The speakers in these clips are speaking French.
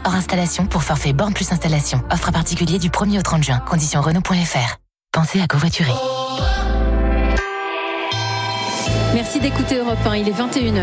hors installation pour forfait borne plus installation. Offre à particulier du 1er au 30 juin. Conditions Renault.fr. Pensez à covoiturer. Merci d'écouter Europe 1, il est 21h.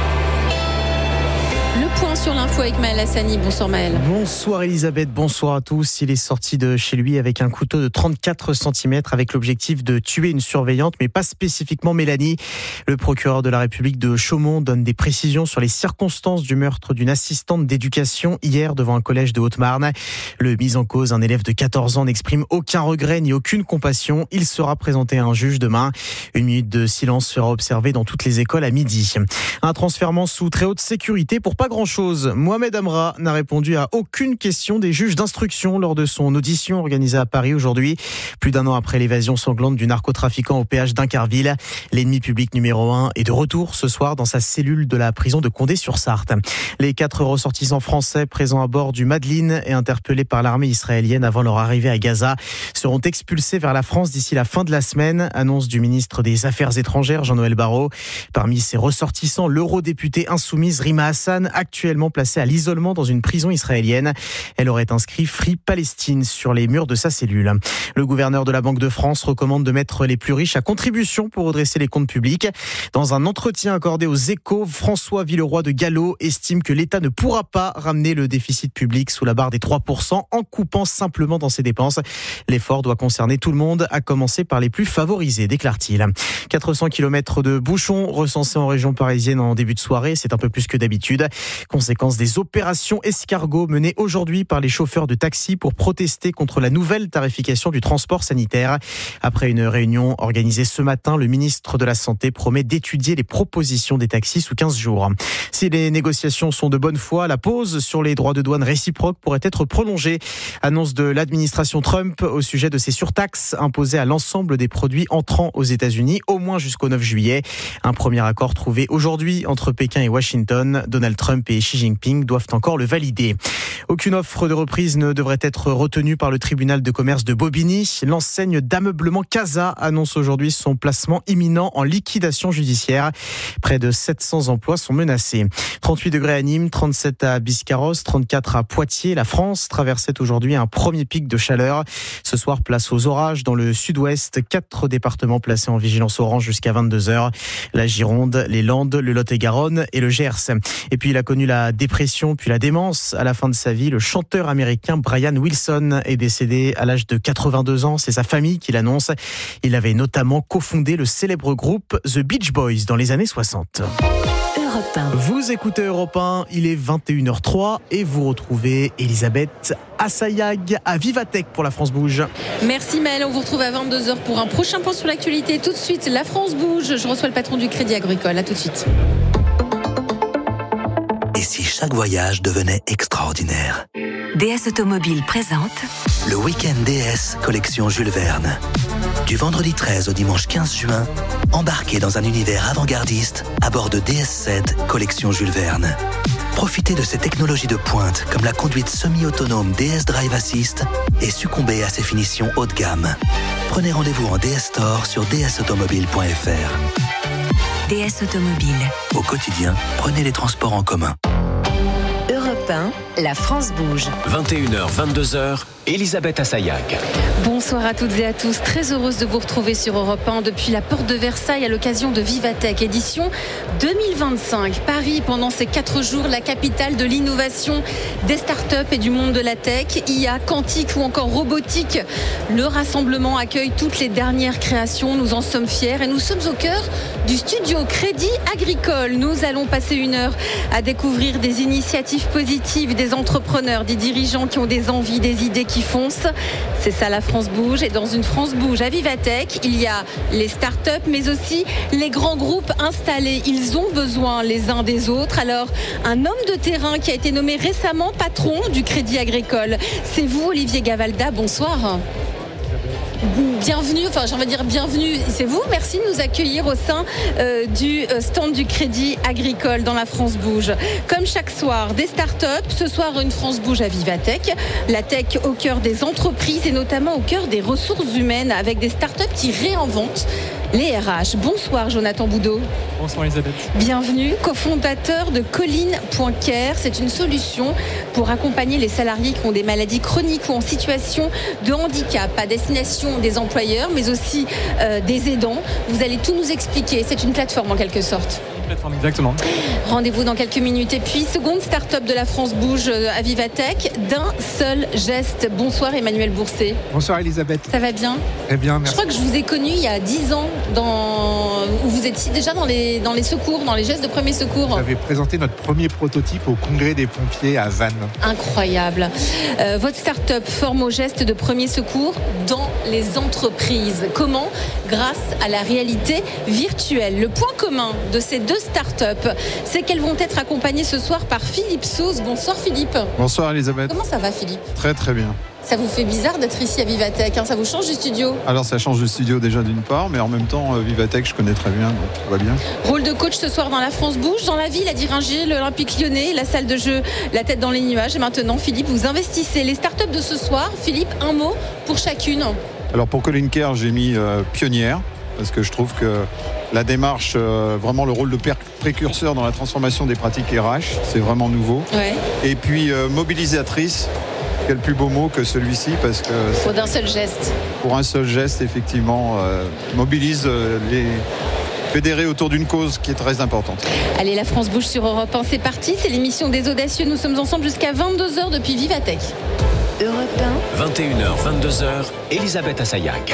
Le point sur l'info avec Maël Hassani. Bonsoir Maël. Bonsoir Elisabeth, bonsoir à tous. Il est sorti de chez lui avec un couteau de 34 cm avec l'objectif de tuer une surveillante, mais pas spécifiquement Mélanie. Le procureur de la République de Chaumont donne des précisions sur les circonstances du meurtre d'une assistante d'éducation hier devant un collège de Haute-Marne. Le mis en cause, un élève de 14 ans, n'exprime aucun regret ni aucune compassion. Il sera présenté à un juge demain. Une minute de silence sera observée dans toutes les écoles à midi. Un transfèrement sous très haute sécurité pour pas grand-chose. Mohamed Amra n'a répondu à aucune question des juges d'instruction lors de son audition organisée à Paris aujourd'hui. Plus d'un an après l'évasion sanglante du narcotrafiquant au péage d'Incarville, l'ennemi public numéro 1 est de retour ce soir dans sa cellule de la prison de Condé-sur-Sarthe. Les 4 ressortissants français présents à bord du Madeleine et interpellés par l'armée israélienne avant leur arrivée à Gaza seront expulsés vers la France d'ici la fin de la semaine, annonce du ministre des Affaires étrangères Jean-Noël Barrot. Parmi ces ressortissants, l'eurodéputée insoumise Rima Hassan, actuellement placée à l'isolement dans une prison israélienne. Elle aurait inscrit Free Palestine sur les murs de sa cellule. Le gouverneur de la Banque de France recommande de mettre les plus riches à contribution pour redresser les comptes publics. Dans un entretien accordé aux Échos, François Villeroy de Gallo estime que l'État ne pourra pas ramener le déficit public sous la barre des 3% en coupant simplement dans ses dépenses. L'effort doit concerner tout le monde, à commencer par les plus favorisés, déclare-t-il. 400 km de bouchons recensés en région parisienne en début de soirée, c'est un peu plus que d'habitude. Conséquence des opérations escargots menées aujourd'hui par les chauffeurs de taxi pour protester contre la nouvelle tarification du transport sanitaire. Après une réunion organisée ce matin, le ministre de la Santé promet d'étudier les propositions des taxis sous 15 jours. Si les négociations sont de bonne foi, la pause sur les droits de douane réciproques pourrait être prolongée. Annonce de l'administration Trump au sujet de ces surtaxes imposées à l'ensemble des produits entrant aux États-Unis, au moins jusqu'au 9 juillet. Un premier accord trouvé aujourd'hui entre Pékin et Washington. Donald Trump et Xi Jinping doivent encore le valider. Aucune offre de reprise ne devrait être retenue par le tribunal de commerce de Bobigny. L'enseigne d'ameublement Casa annonce aujourd'hui son placement imminent en liquidation judiciaire. Près de 700 emplois sont menacés. 38 degrés à Nîmes, 37 à Biscarrosse, 34 à Poitiers. La France traversait aujourd'hui un premier pic de chaleur. Ce soir, place aux orages dans le sud-ouest. 4 départements placés en vigilance orange jusqu'à 22h. La Gironde, les Landes, le Lot-et-Garonne et le Gers. Et puis il a connu la dépression puis la démence à la fin de sa vie. Le chanteur américain Brian Wilson est décédé à l'âge de 82 ans. C'est sa famille qui l'annonce. Il avait notamment cofondé le célèbre groupe The Beach Boys dans les années 60. Vous écoutez Europe 1, il est 21h03 et vous retrouvez Elisabeth Assayag à Vivatech pour La France Bouge. Merci Maël, on vous retrouve à 22h pour un prochain point sur l'actualité. Tout de suite, La France Bouge. Je reçois le patron du Crédit Agricole. À tout de suite. Et si chaque voyage devenait extraordinaire ? DS Automobile présente le week-end DS collection Jules Verne. Du vendredi 13 au dimanche 15 juin, embarquez dans un univers avant-gardiste à bord de DS7 collection Jules Verne. Profitez de ces technologies de pointe comme la conduite semi-autonome DS Drive Assist et succombez à ses finitions haut de gamme. Prenez rendez-vous en DS Store sur dsautomobile.fr. DS Automobile. Au quotidien, prenez les transports en commun. Europe 1, La France Bouge. 21h, 22h, Elisabeth Assayag. Bonsoir à toutes et à tous. Très heureuse de vous retrouver sur Europe 1 depuis la porte de Versailles à l'occasion de Vivatech, édition 2025. Paris, pendant ces 4 jours, la capitale de l'innovation, des startups et du monde de la tech, IA, quantique ou encore robotique. Le rassemblement accueille toutes les dernières créations. Nous en sommes fiers et nous sommes au cœur du studio Crédit Agricole. Nous allons passer 1 heure à découvrir des initiatives positives, des entrepreneurs, des dirigeants qui ont des envies, des idées qui foncent. C'est ça la France Bouge. Et dans une France Bouge à Vivatech, il y a les startups mais aussi les grands groupes installés. Ils ont besoin les uns des autres. Alors, un homme de terrain qui a été nommé récemment patron du Crédit Agricole. C'est vous, Olivier Gavalda. Bonsoir. Bienvenue, bienvenue, c'est vous. Merci de nous accueillir au sein du stand du Crédit Agricole dans la France Bouge. Comme chaque soir, des startups. Ce soir, une France Bouge à Vivatech. La tech au cœur des entreprises et notamment au cœur des ressources humaines avec des startups qui réinventent les RH. Bonsoir Jonathan Boudot. Bonsoir Elisabeth. Bienvenue, cofondateur de Colline.care. C'est une solution pour accompagner les salariés qui ont des maladies chroniques ou en situation de handicap à destination des employeurs, mais aussi des aidants. Vous allez tout nous expliquer. C'est une plateforme en quelque sorte. Plateforme, exactement. Rendez-vous dans quelques minutes. Et puis, seconde start-up de la France bouge à Vivatech, d'un seul geste. Bonsoir Emmanuel Bourset. Bonsoir Elisabeth. Ça va bien ? Très bien, merci. Je crois que je vous ai connu il y a 10 ans, où vous étiez déjà dans les secours, dans les gestes de premier secours. Vous avez présenté notre premier prototype au congrès des pompiers à Vannes. Incroyable. Votre start-up forme aux gestes de premier secours dans les entreprises. Comment ? Grâce à la réalité virtuelle. Le point commun de ces deux start-up, c'est qu'elles vont être accompagnées ce soir par Philippe Sauze. Bonsoir Philippe. Bonsoir Elisabeth. Comment ça va Philippe ? Très très bien. Ça vous fait bizarre d'être ici à Vivatech, hein ? Ça vous change du studio ? Alors ça change de studio déjà d'une part, mais en même temps Vivatech je connais très bien, donc tout va bien. Rôle de coach ce soir dans la France bouge, dans la ville à Diringer, l'Olympique Lyonnais, la salle de jeu, la tête dans les nuages. Et maintenant Philippe, vous investissez les start-up de ce soir. Philippe, un mot pour chacune. Alors pour Colline.care j'ai mis pionnière, parce que je trouve que la démarche, vraiment le rôle de précurseur dans la transformation des pratiques RH, c'est vraiment nouveau. Ouais. Et puis mobilisatrice, quel plus beau mot que celui-ci, parce que Pour d'un seul geste. pour un seul geste, effectivement, mobilise les fédérés autour d'une cause qui est très importante. Allez, la France bouge sur Europe 1, c'est parti, c'est l'émission des audacieux. Nous sommes ensemble jusqu'à 22h depuis Vivatech. Europe 21h, 22h, Elisabeth Assayag.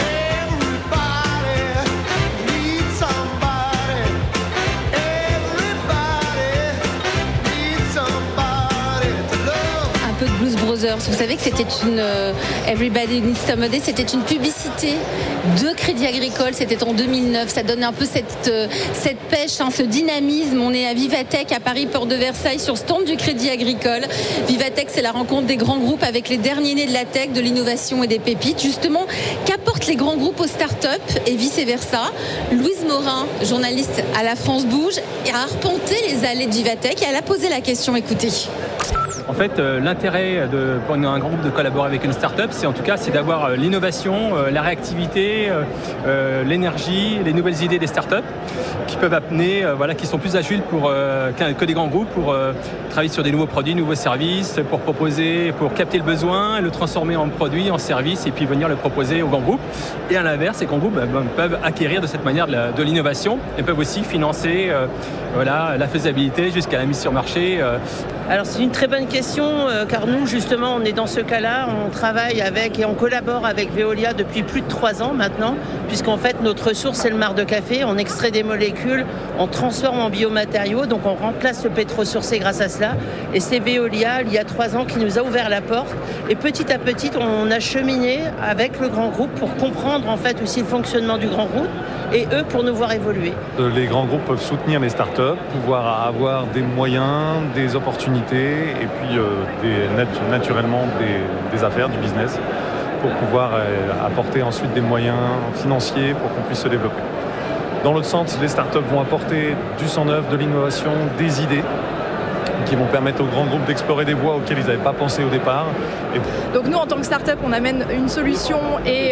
Blues Brothers. Vous savez que c'était une Everybody Needs Somebody, c'était une publicité de Crédit Agricole, c'était en 2009. Ça donne un peu cette pêche, hein, ce dynamisme. On est à Vivatech à Paris, porte de Versailles, sur stand du Crédit Agricole. Vivatech, c'est la rencontre des grands groupes avec les derniers nés de la tech, de l'innovation et des pépites. Justement, qu'apportent les grands groupes aux startups et vice-versa ? Louise Morin, journaliste à la France bouge, a arpenté les allées de Vivatech et elle a posé la question. Écoutez. En fait, l'intérêt pour un grand groupe de collaborer avec une start-up, c'est d'avoir l'innovation, la réactivité, l'énergie, les nouvelles idées des start-up qui peuvent amener, qui sont plus agiles que des grands groupes pour travailler sur des nouveaux produits, nouveaux services, pour proposer, pour capter le besoin, le transformer en produit, en service et puis venir le proposer aux grands groupes. Et à l'inverse, les grands groupes peuvent acquérir de cette manière de l'innovation et peuvent aussi financer la faisabilité jusqu'à la mise sur marché. Alors c'est une très bonne question car nous justement on est dans ce cas-là, on travaille avec et on collabore avec Veolia depuis plus de 3 ans maintenant, puisqu'en fait notre ressource c'est le marc de café, on extrait des molécules, on transforme en biomatériaux, donc on remplace le pétrole sourcé grâce à cela, et c'est Veolia il y a 3 ans qui nous a ouvert la porte, et petit à petit on a cheminé avec le grand groupe pour comprendre en fait aussi le fonctionnement du grand groupe, et eux pour nous voir évoluer. Les grands groupes peuvent soutenir les startups, pouvoir avoir des moyens, des opportunités et puis naturellement des affaires, du business pour pouvoir apporter ensuite des moyens financiers pour qu'on puisse se développer. Dans l'autre sens, les startups vont apporter du sang neuf, de l'innovation, des idées qui vont permettre aux grands groupes d'explorer des voies auxquelles ils n'avaient pas pensé au départ. Donc nous, en tant que start-up, on amène une solution et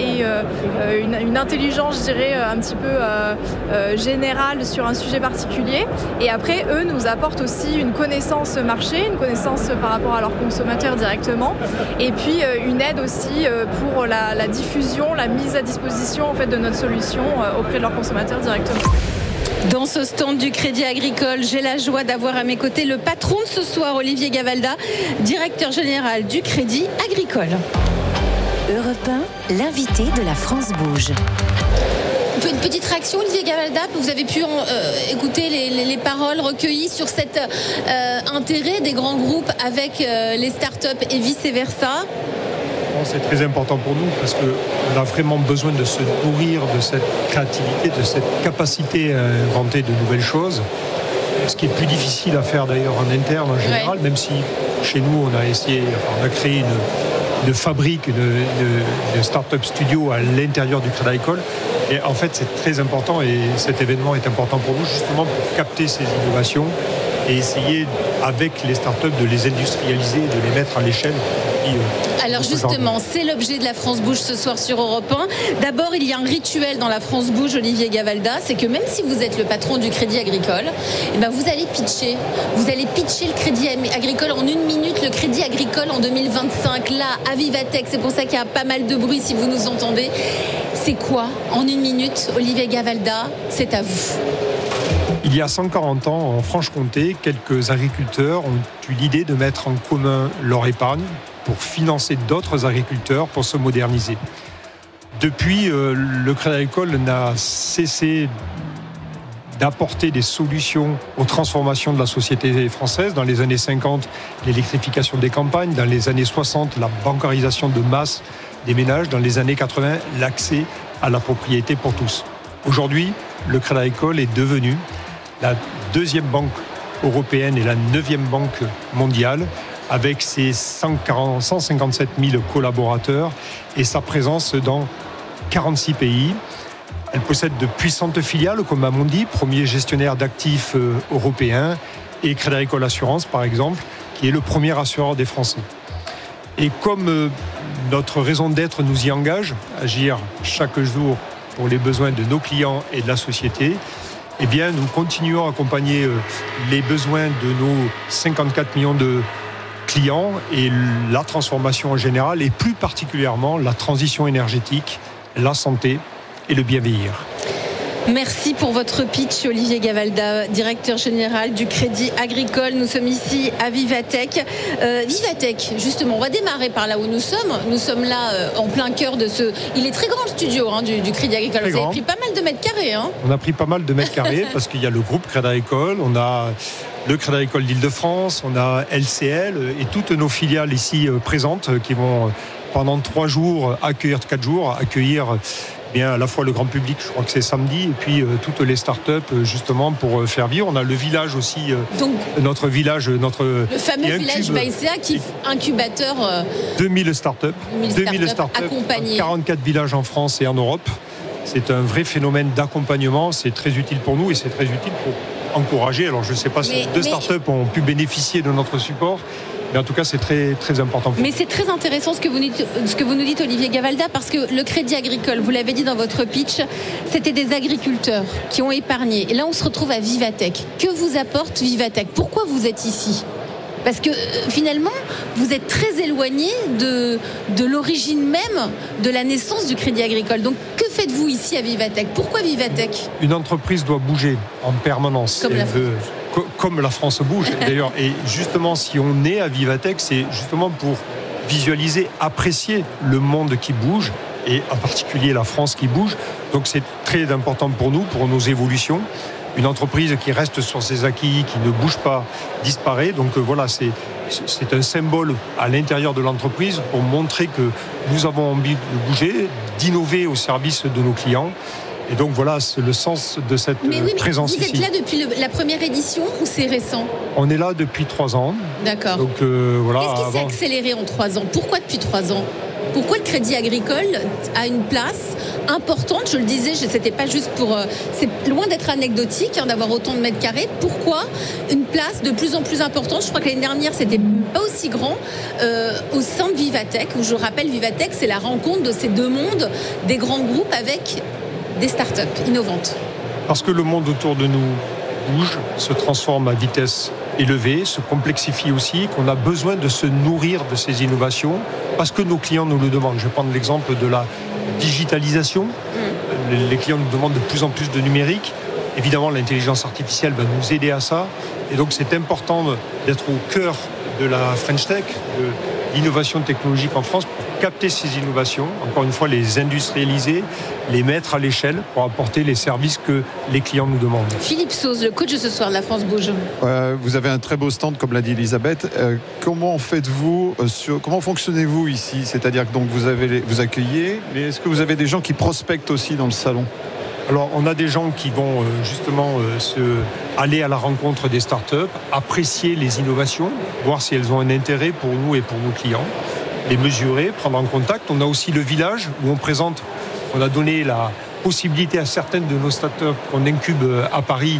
une intelligence, je dirais, un petit peu générale sur un sujet particulier. Et après, eux nous apportent aussi une connaissance marché, une connaissance par rapport à leurs consommateurs directement. Et puis une aide aussi pour la diffusion, la mise à disposition en fait, de notre solution auprès de leurs consommateurs directement. Dans ce stand du Crédit Agricole, j'ai la joie d'avoir à mes côtés le patron de ce soir, Olivier Gavalda, directeur général du Crédit Agricole. Europe 1, l'invité de la France bouge. Une petite réaction, Olivier Gavalda, vous avez pu écouter les paroles recueillies sur cet intérêt des grands groupes avec les startups et vice-versa. C'est très important pour nous parce qu'on a vraiment besoin de se nourrir de cette créativité, de cette capacité à inventer de nouvelles choses. Ce qui est plus difficile à faire d'ailleurs en interne en général, même si chez nous on a créé une fabrique de start-up studio à l'intérieur du Crédit Agricole. Et en fait c'est très important et cet événement est important pour nous justement pour capter ces innovations et essayer avec les startups, de les industrialiser, de les mettre à l'échelle. Alors justement, c'est l'objet de la France Bouge ce soir sur Europe 1. D'abord, il y a un rituel dans la France Bouge, Olivier Gavalda, c'est que même si vous êtes le patron du Crédit Agricole, vous allez pitcher. Vous allez pitcher le Crédit Agricole en 1 minute, le Crédit Agricole en 2025, là, à Vivatech. C'est pour ça qu'il y a pas mal de bruit si vous nous entendez. C'est quoi en 1 minute, Olivier Gavalda? C'est à vous. Il y a 140 ans, en Franche-Comté, quelques agriculteurs ont eu l'idée de mettre en commun leur épargne pour financer d'autres agriculteurs pour se moderniser. Depuis, le Crédit Agricole n'a cessé d'apporter des solutions aux transformations de la société française. Dans les années 50, l'électrification des campagnes. Dans les années 60, la bancarisation de masse des ménages. Dans les années 80, l'accès à la propriété pour tous. Aujourd'hui, le Crédit Agricole est devenu la 2e banque européenne et la 9e banque mondiale, avec ses 157 000 collaborateurs et sa présence dans 46 pays. Elle possède de puissantes filiales comme Amundi, premier gestionnaire d'actifs européen, et Crédit Agricole Assurance, par exemple, qui est le premier assureur des Français. Et comme notre raison d'être nous y engage, agir chaque jour pour les besoins de nos clients et de la société, eh bien, nous continuons à accompagner les besoins de nos 54 millions de clients et la transformation en général, et plus particulièrement la transition énergétique, la santé et le bien vieillir. Merci pour votre pitch, Olivier Gavalda, directeur général du Crédit Agricole. Nous sommes ici à Vivatech. Vivatech, justement, on va démarrer par là où nous sommes. Nous sommes là en plein cœur de ce... Il est très grand le studio du Crédit Agricole. Vous avez pris pas mal de mètres carrés. On a pris pas mal de mètres carrés parce qu'il y a le groupe Crédit Agricole, on a le Crédit Agricole d'Île-de-France, on a LCL et toutes nos filiales ici présentes qui vont pendant 4 jours accueillir bien à la fois le grand public, je crois que c'est samedi, et puis toutes les startups justement pour faire vivre. On a le village aussi, notre village, le fameux village BAICA qui est incubateur. 2000 startups accompagnés. 44 villages en France et en Europe. C'est un vrai phénomène d'accompagnement. C'est très utile pour nous et c'est très utile pour encourager. Alors je ne sais pas si 2 startups ont pu bénéficier de notre support. Mais en tout cas, c'est très, très important. Mais c'est très intéressant ce que vous nous dites, Olivier Gavalda, parce que le Crédit Agricole, vous l'avez dit dans votre pitch, c'était des agriculteurs qui ont épargné. Et là, on se retrouve à Vivatech. Que vous apporte Vivatech? Pourquoi vous êtes ici? Parce que finalement, vous êtes très éloigné de l'origine même de la naissance du Crédit Agricole. Donc, que faites-vous ici à Vivatech? Pourquoi Vivatech? Une entreprise doit bouger en permanence. Comme la France bouge d'ailleurs. Et justement, si on est à Vivatech, c'est justement pour visualiser, apprécier le monde qui bouge, et en particulier la France qui bouge. Donc c'est très important pour nous, pour nos évolutions. Une entreprise qui reste sur ses acquis, qui ne bouge pas, disparaît. Donc voilà, c'est un symbole à l'intérieur de l'entreprise pour montrer que nous avons envie de bouger, d'innover au service de nos clients. Et donc voilà, c'est le sens de cette présence ici. Vous êtes là depuis la première édition ou c'est récent? On est là depuis 3 ans. D'accord. Donc voilà. Qu'est-ce qui s'est accéléré en 3 ans? Pourquoi depuis 3 ans? Pourquoi le Crédit Agricole a une place importante? Je le disais, c'était pas juste pour... c'est loin d'être anecdotique d'avoir autant de mètres carrés. Pourquoi une place de plus en plus importante? Je crois que l'année dernière, c'était pas aussi grand au sein de Vivatech, où je rappelle, Vivatech, c'est la rencontre de ces 2 mondes, des grands groupes avec des startups innovantes. Parce que le monde autour de nous bouge, se transforme à vitesse élevée, se complexifie aussi, qu'on a besoin de se nourrir de ces innovations, parce que nos clients nous le demandent. Je vais prendre l'exemple de la digitalisation. Les clients nous demandent de plus en plus de numérique. Évidemment, l'intelligence artificielle va nous aider à ça. Et donc, c'est important d'être au cœur de la French Tech, de l'innovation technologique en France, pour capter ces innovations, encore une fois, les industrialiser, les mettre à l'échelle pour apporter les services que les clients nous demandent. Philippe Sauze, le coach de ce soir de la France Bouge. Vous avez un très beau stand, comme l'a dit Elisabeth. Comment faites-vous, comment fonctionnez-vous ici? C'est-à-dire que donc vous accueillez, mais est-ce que vous avez des gens qui prospectent aussi dans le salon? Alors, on a des gens qui vont justement aller à la rencontre des startups, apprécier les innovations, voir si elles ont un intérêt pour nous et pour nos clients, les mesurer, prendre en contact. On a aussi le village où on a donné la possibilité à certaines de nos startups qu'on incube à Paris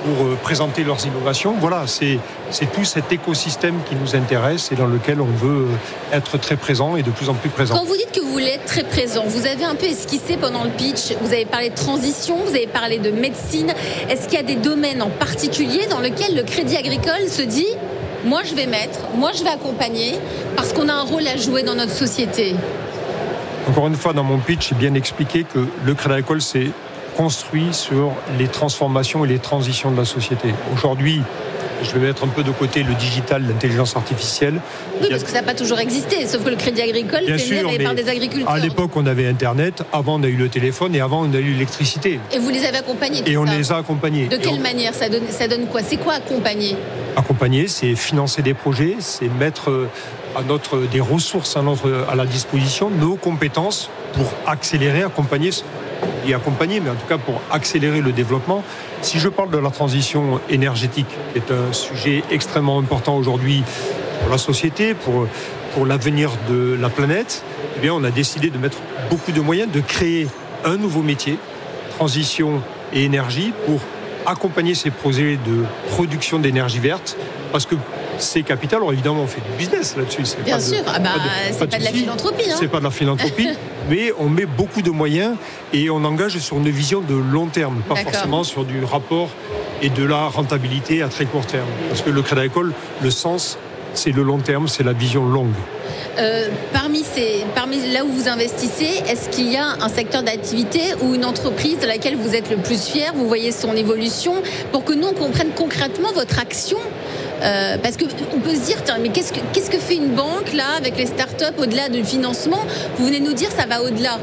pour présenter leurs innovations. Voilà, c'est tout cet écosystème qui nous intéresse et dans lequel on veut être très présent et de plus en plus présent. Quand vous dites que vous voulez être très présent, vous avez un peu esquissé pendant le pitch, vous avez parlé de transition, vous avez parlé de médecine. Est-ce qu'il y a des domaines en particulier dans lesquels le Crédit Agricole se dit « moi je vais accompagner parce qu'on a un rôle à jouer dans notre société ». Encore une fois, dans mon pitch, j'ai bien expliqué que le Crédit Agricole s'est construit sur les transformations et les transitions de la société. Aujourd'hui, je vais mettre un peu de côté le digital, l'intelligence artificielle. Oui, parce que ça n'a pas toujours existé, sauf que le Crédit Agricole, c'est né par des agriculteurs. À l'époque, on avait Internet, avant on a eu le téléphone et avant on a eu l'électricité. Et vous les avez accompagnés. Et on les a accompagnés. De quelle manière ça donne quoi? C'est quoi accompagner? Accompagner, c'est financer des projets, c'est mettre des ressources à la disposition, nos compétences pour accélérer, accompagner, mais en tout cas pour accélérer le développement. Si je parle de la transition énergétique, qui est un sujet extrêmement important aujourd'hui pour la société, pour l'avenir de la planète, eh bien on a décidé de mettre beaucoup de moyens, de créer un nouveau métier, transition et énergie, pour accompagner ces projets de production d'énergie verte, parce que c'est capital. Alors évidemment, on fait du business là-dessus. Bien sûr, c'est pas de la philanthropie. C'est pas de la philanthropie, mais on met beaucoup de moyens et on engage sur une vision de long terme, pas forcément sur du rapport et de la rentabilité à très court terme. Parce que le Crédit Agricole, le sens, c'est le long terme, c'est la vision longue. Parmi là où vous investissez, est-ce qu'il y a un secteur d'activité ou une entreprise de laquelle vous êtes le plus fier, vous voyez son évolution, pour que nous on comprenne concrètement votre action? Parce qu'on peut se dire, mais qu'est-ce que fait une banque là avec les startups au-delà du financement? Vous venez nous dire ça va au-delà.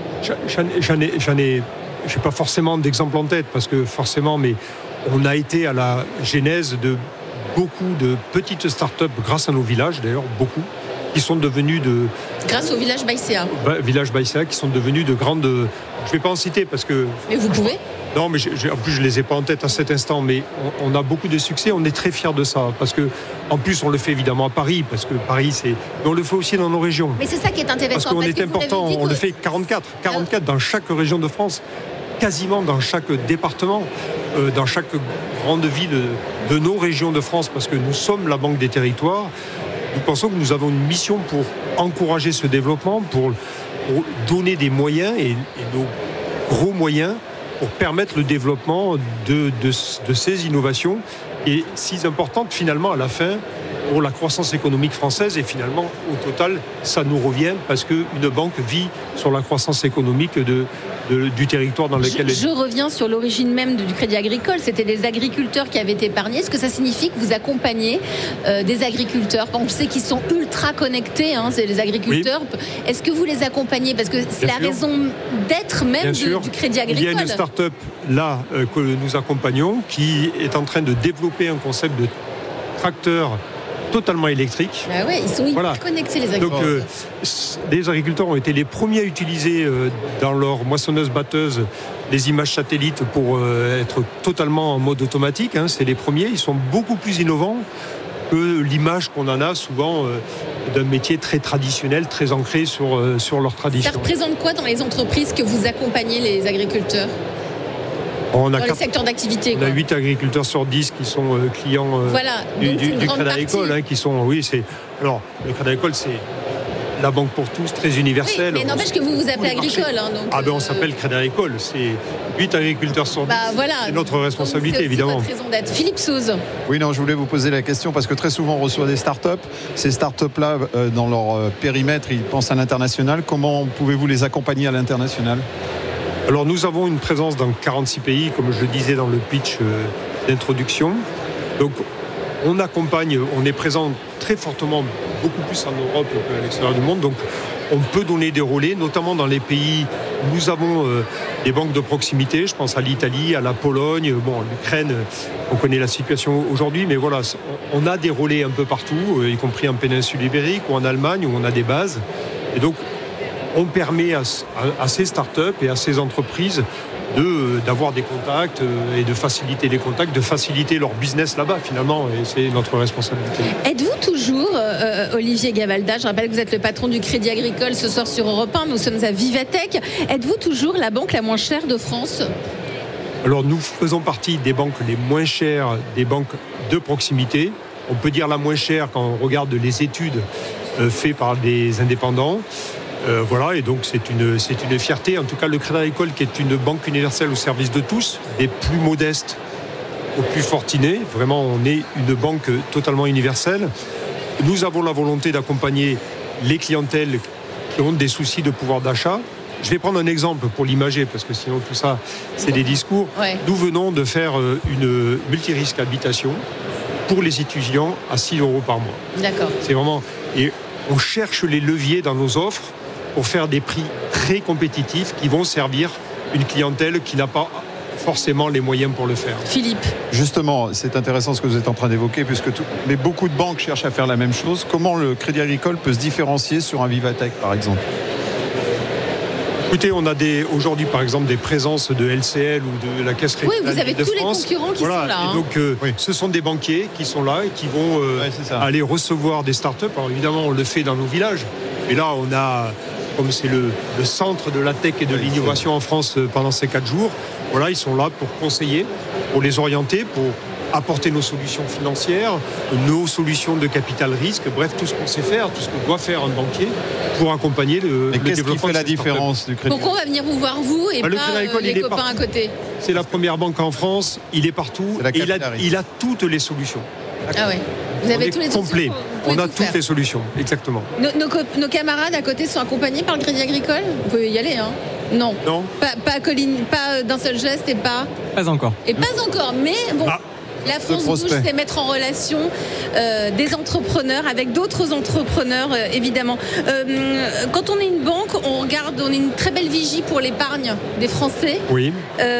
J'ai pas forcément d'exemple en tête parce que forcément, mais on a été à la genèse de beaucoup de petites startups grâce à nos villages, d'ailleurs beaucoup, qui sont devenus grâce au village Baïséa. Village Baïséa, qui sont devenus de grandes. Je vais pas en citer parce que. Mais vous pouvez. Non, mais en plus je les ai pas en tête à cet instant, mais on a beaucoup de succès, on est très fiers de ça, parce que en plus on le fait évidemment à Paris, parce que Paris mais on le fait aussi dans nos régions. Mais c'est ça qui est intéressant. Parce qu'on est important, on le fait 44 dans chaque région de France, quasiment dans chaque département, dans chaque grande ville de nos régions de France, parce que nous sommes la Banque des territoires. Nous pensons que nous avons une mission pour encourager ce développement, pour donner des moyens et nos gros moyens pour permettre le développement de ces innovations et si importantes finalement à la fin pour la croissance économique française et finalement au total ça nous revient parce qu'une banque vit sur la croissance économique du territoire dans lequel je reviens sur l'origine même du Crédit Agricole. C'était des agriculteurs qui avaient été épargnés. Est-ce que ça signifie que vous accompagnez des agriculteurs? On sait qu'ils sont ultra connectés, c'est les agriculteurs. Oui. Est-ce que vous les accompagnez? Parce que c'est la raison d'être même du Crédit Agricole. Il y a une start-up là que nous accompagnons qui est en train de développer un concept de tracteur totalement électrique. Ah ouais, ils sont hyper connectés les agriculteurs. Donc les agriculteurs ont été les premiers à utiliser dans leur moissonneuse-batteuse les images satellites pour être totalement en mode automatique. C'est les premiers, ils sont beaucoup plus innovants que l'image qu'on en a souvent d'un métier très traditionnel, très ancré sur leur tradition. Ça représente quoi dans les entreprises que vous accompagnez les agriculteurs? Dans les secteurs d'activité. On a 8 agriculteurs sur 10 qui sont clients du Crédit Agricole. Alors, le Crédit Agricole, c'est la banque pour tous, très universelle. Oui, mais n'empêche que vous vous appelez agricole. On s'appelle Crédit Agricole. C'est 8 agriculteurs sur 10. C'est notre responsabilité, évidemment. Votre raison d'être. Philippe Sauze. Oui, non, je voulais vous poser la question parce que très souvent, on reçoit des startups. Ces startups-là, dans leur périmètre, ils pensent à l'international. Comment pouvez-vous les accompagner à l'international ? Alors nous avons une présence dans 46 pays, comme je le disais dans le pitch d'introduction. Donc on accompagne, on est présent très fortement, beaucoup plus en Europe qu'à l'extérieur du monde. Donc on peut donner des relais, notamment dans les pays où nous avons des banques de proximité. Je pense à l'Italie, à la Pologne, l'Ukraine, on connaît la situation aujourd'hui. Mais voilà, on a des relais un peu partout, y compris en péninsule ibérique ou en Allemagne où on a des bases. Et donc on permet à ces startups et à ces entreprises d'avoir des contacts et de faciliter les contacts, de faciliter leur business là-bas finalement, et c'est notre responsabilité. Êtes-vous toujours, Olivier Gavalda, je rappelle que vous êtes le patron du Crédit Agricole ce soir sur Europe 1, nous sommes à Vivatech, êtes-vous toujours la banque la moins chère de France ? Alors nous faisons partie des banques les moins chères, des banques de proximité. On peut dire la moins chère quand on regarde les études faites par des indépendants. Voilà, et donc c'est une fierté. En tout cas, le Crédit Agricole, qui est une banque universelle au service de tous, des plus modestes aux plus fortunés. Vraiment, on est une banque totalement universelle. Nous avons la volonté d'accompagner les clientèles qui ont des soucis de pouvoir d'achat. Je vais prendre un exemple pour l'imager, parce que sinon tout ça, c'est des discours. Ouais. Nous venons de faire une multirisque habitation pour les étudiants à 6 € par mois. D'accord. C'est vraiment... Et on cherche les leviers dans nos offres pour faire des prix très compétitifs qui vont servir une clientèle qui n'a pas forcément les moyens pour le faire. Philippe. Justement, c'est intéressant ce que vous êtes en train d'évoquer, mais beaucoup de banques cherchent à faire la même chose. Comment le Crédit Agricole peut se différencier sur un Vivatech, par exemple ? Écoutez, on a aujourd'hui, par exemple, des présences de LCL ou de la Caisse Régionale de France. Oui, vous avez tous les concurrents qui sont là. Et donc, ce sont des banquiers qui sont là et qui vont aller recevoir des startups. Alors, évidemment, on le fait dans nos villages. Et là, on a, comme c'est le centre de la tech et de l'innovation en France pendant ces 4 jours, voilà, ils sont là pour conseiller, pour les orienter, pour apporter nos solutions financières, nos solutions de capital risque, bref, tout ce qu'on sait faire, tout ce que doit faire un banquier pour accompagner le développement. Qu'est-ce qui fait la différence du Crédit ? Pourquoi on va venir vous voir vous et pas les copains à côté ? C'est la première banque en France, il est partout, et il a toutes les solutions. Ah ouais. Vous avez tous les complet. On a toutes les solutions, exactement. Nos camarades à côté sont accompagnés par le Crédit Agricole ? Vous pouvez y aller, hein ? Non. Pas d'un seul geste et pas... Pas encore. Et pas encore, mais bon... La France bouge, c'est mettre en relation des entrepreneurs avec d'autres entrepreneurs, évidemment. Quand on est une banque, on est une très belle vigie pour l'épargne des Français. Oui.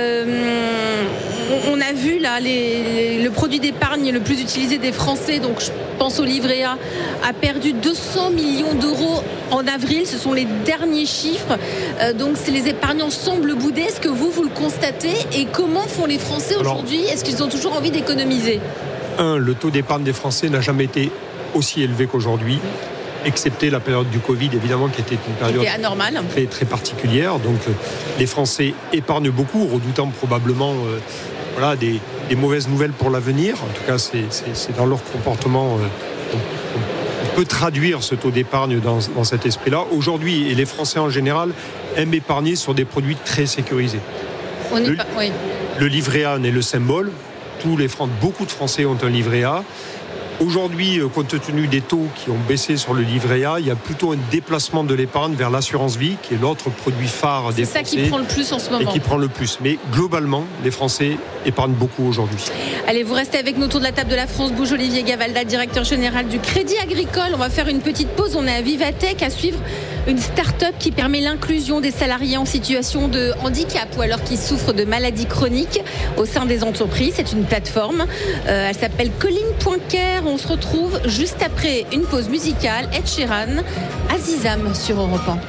On a vu là le produit d'épargne le plus utilisé des Français, donc je pense au livret A, a perdu 200 millions d'euros en avril. Ce sont les derniers chiffres. Donc les épargnants semblent bouder. Est-ce que vous le constatez ? Et comment font les Français aujourd'hui ? Est-ce qu'ils ont toujours envie d'économiser ? Le taux d'épargne des Français n'a jamais été aussi élevé qu'aujourd'hui, excepté la période du Covid, évidemment, qui était une période anormale, très, très particulière. Donc les Français épargnent beaucoup, redoutant probablement des mauvaises nouvelles pour l'avenir. En tout cas, c'est dans leur comportement. On peut traduire ce taux d'épargne dans cet esprit-là. Aujourd'hui, et les Français en général aiment épargner sur des produits très sécurisés. Le livret A en est le symbole. Beaucoup de Français ont un livret A. Aujourd'hui, compte tenu des taux qui ont baissé sur le livret A, il y a plutôt un déplacement de l'épargne vers l'assurance vie, qui est l'autre produit phare des Français. C'est ça qui prend le plus en ce moment. Et qui prend le plus. Mais globalement, les Français épargnent beaucoup aujourd'hui. Allez, vous restez avec nous autour de la table de la France Bouge. Olivier Gavalda, directeur général du Crédit Agricole. On va faire une petite pause. On est à Vivatech, à suivre une start-up qui permet l'inclusion des salariés en situation de handicap ou alors qui souffrent de maladies chroniques au sein des entreprises. C'est une plateforme. Elle s'appelle Colline.care. On se retrouve juste après une pause musicale. Ed Sheeran, Azizam sur Europe 1.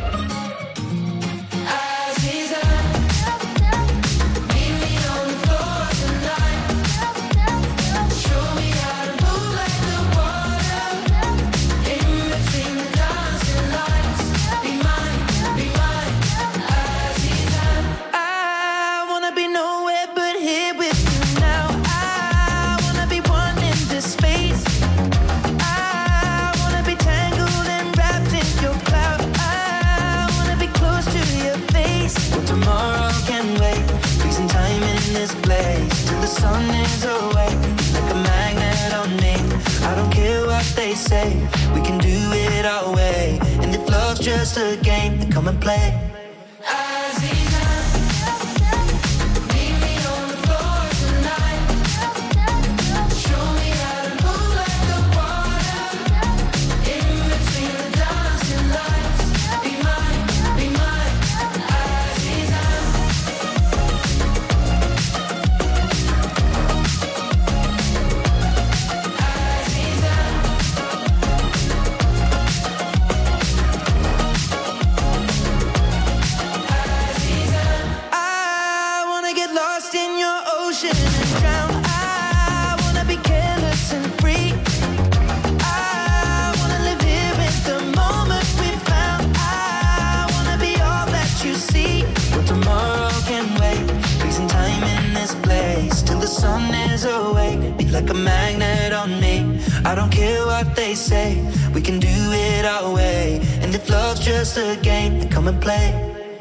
We can do it our way, and if love's just a game, then come and play. say we can do it our way. And if love's just a game, then come and play.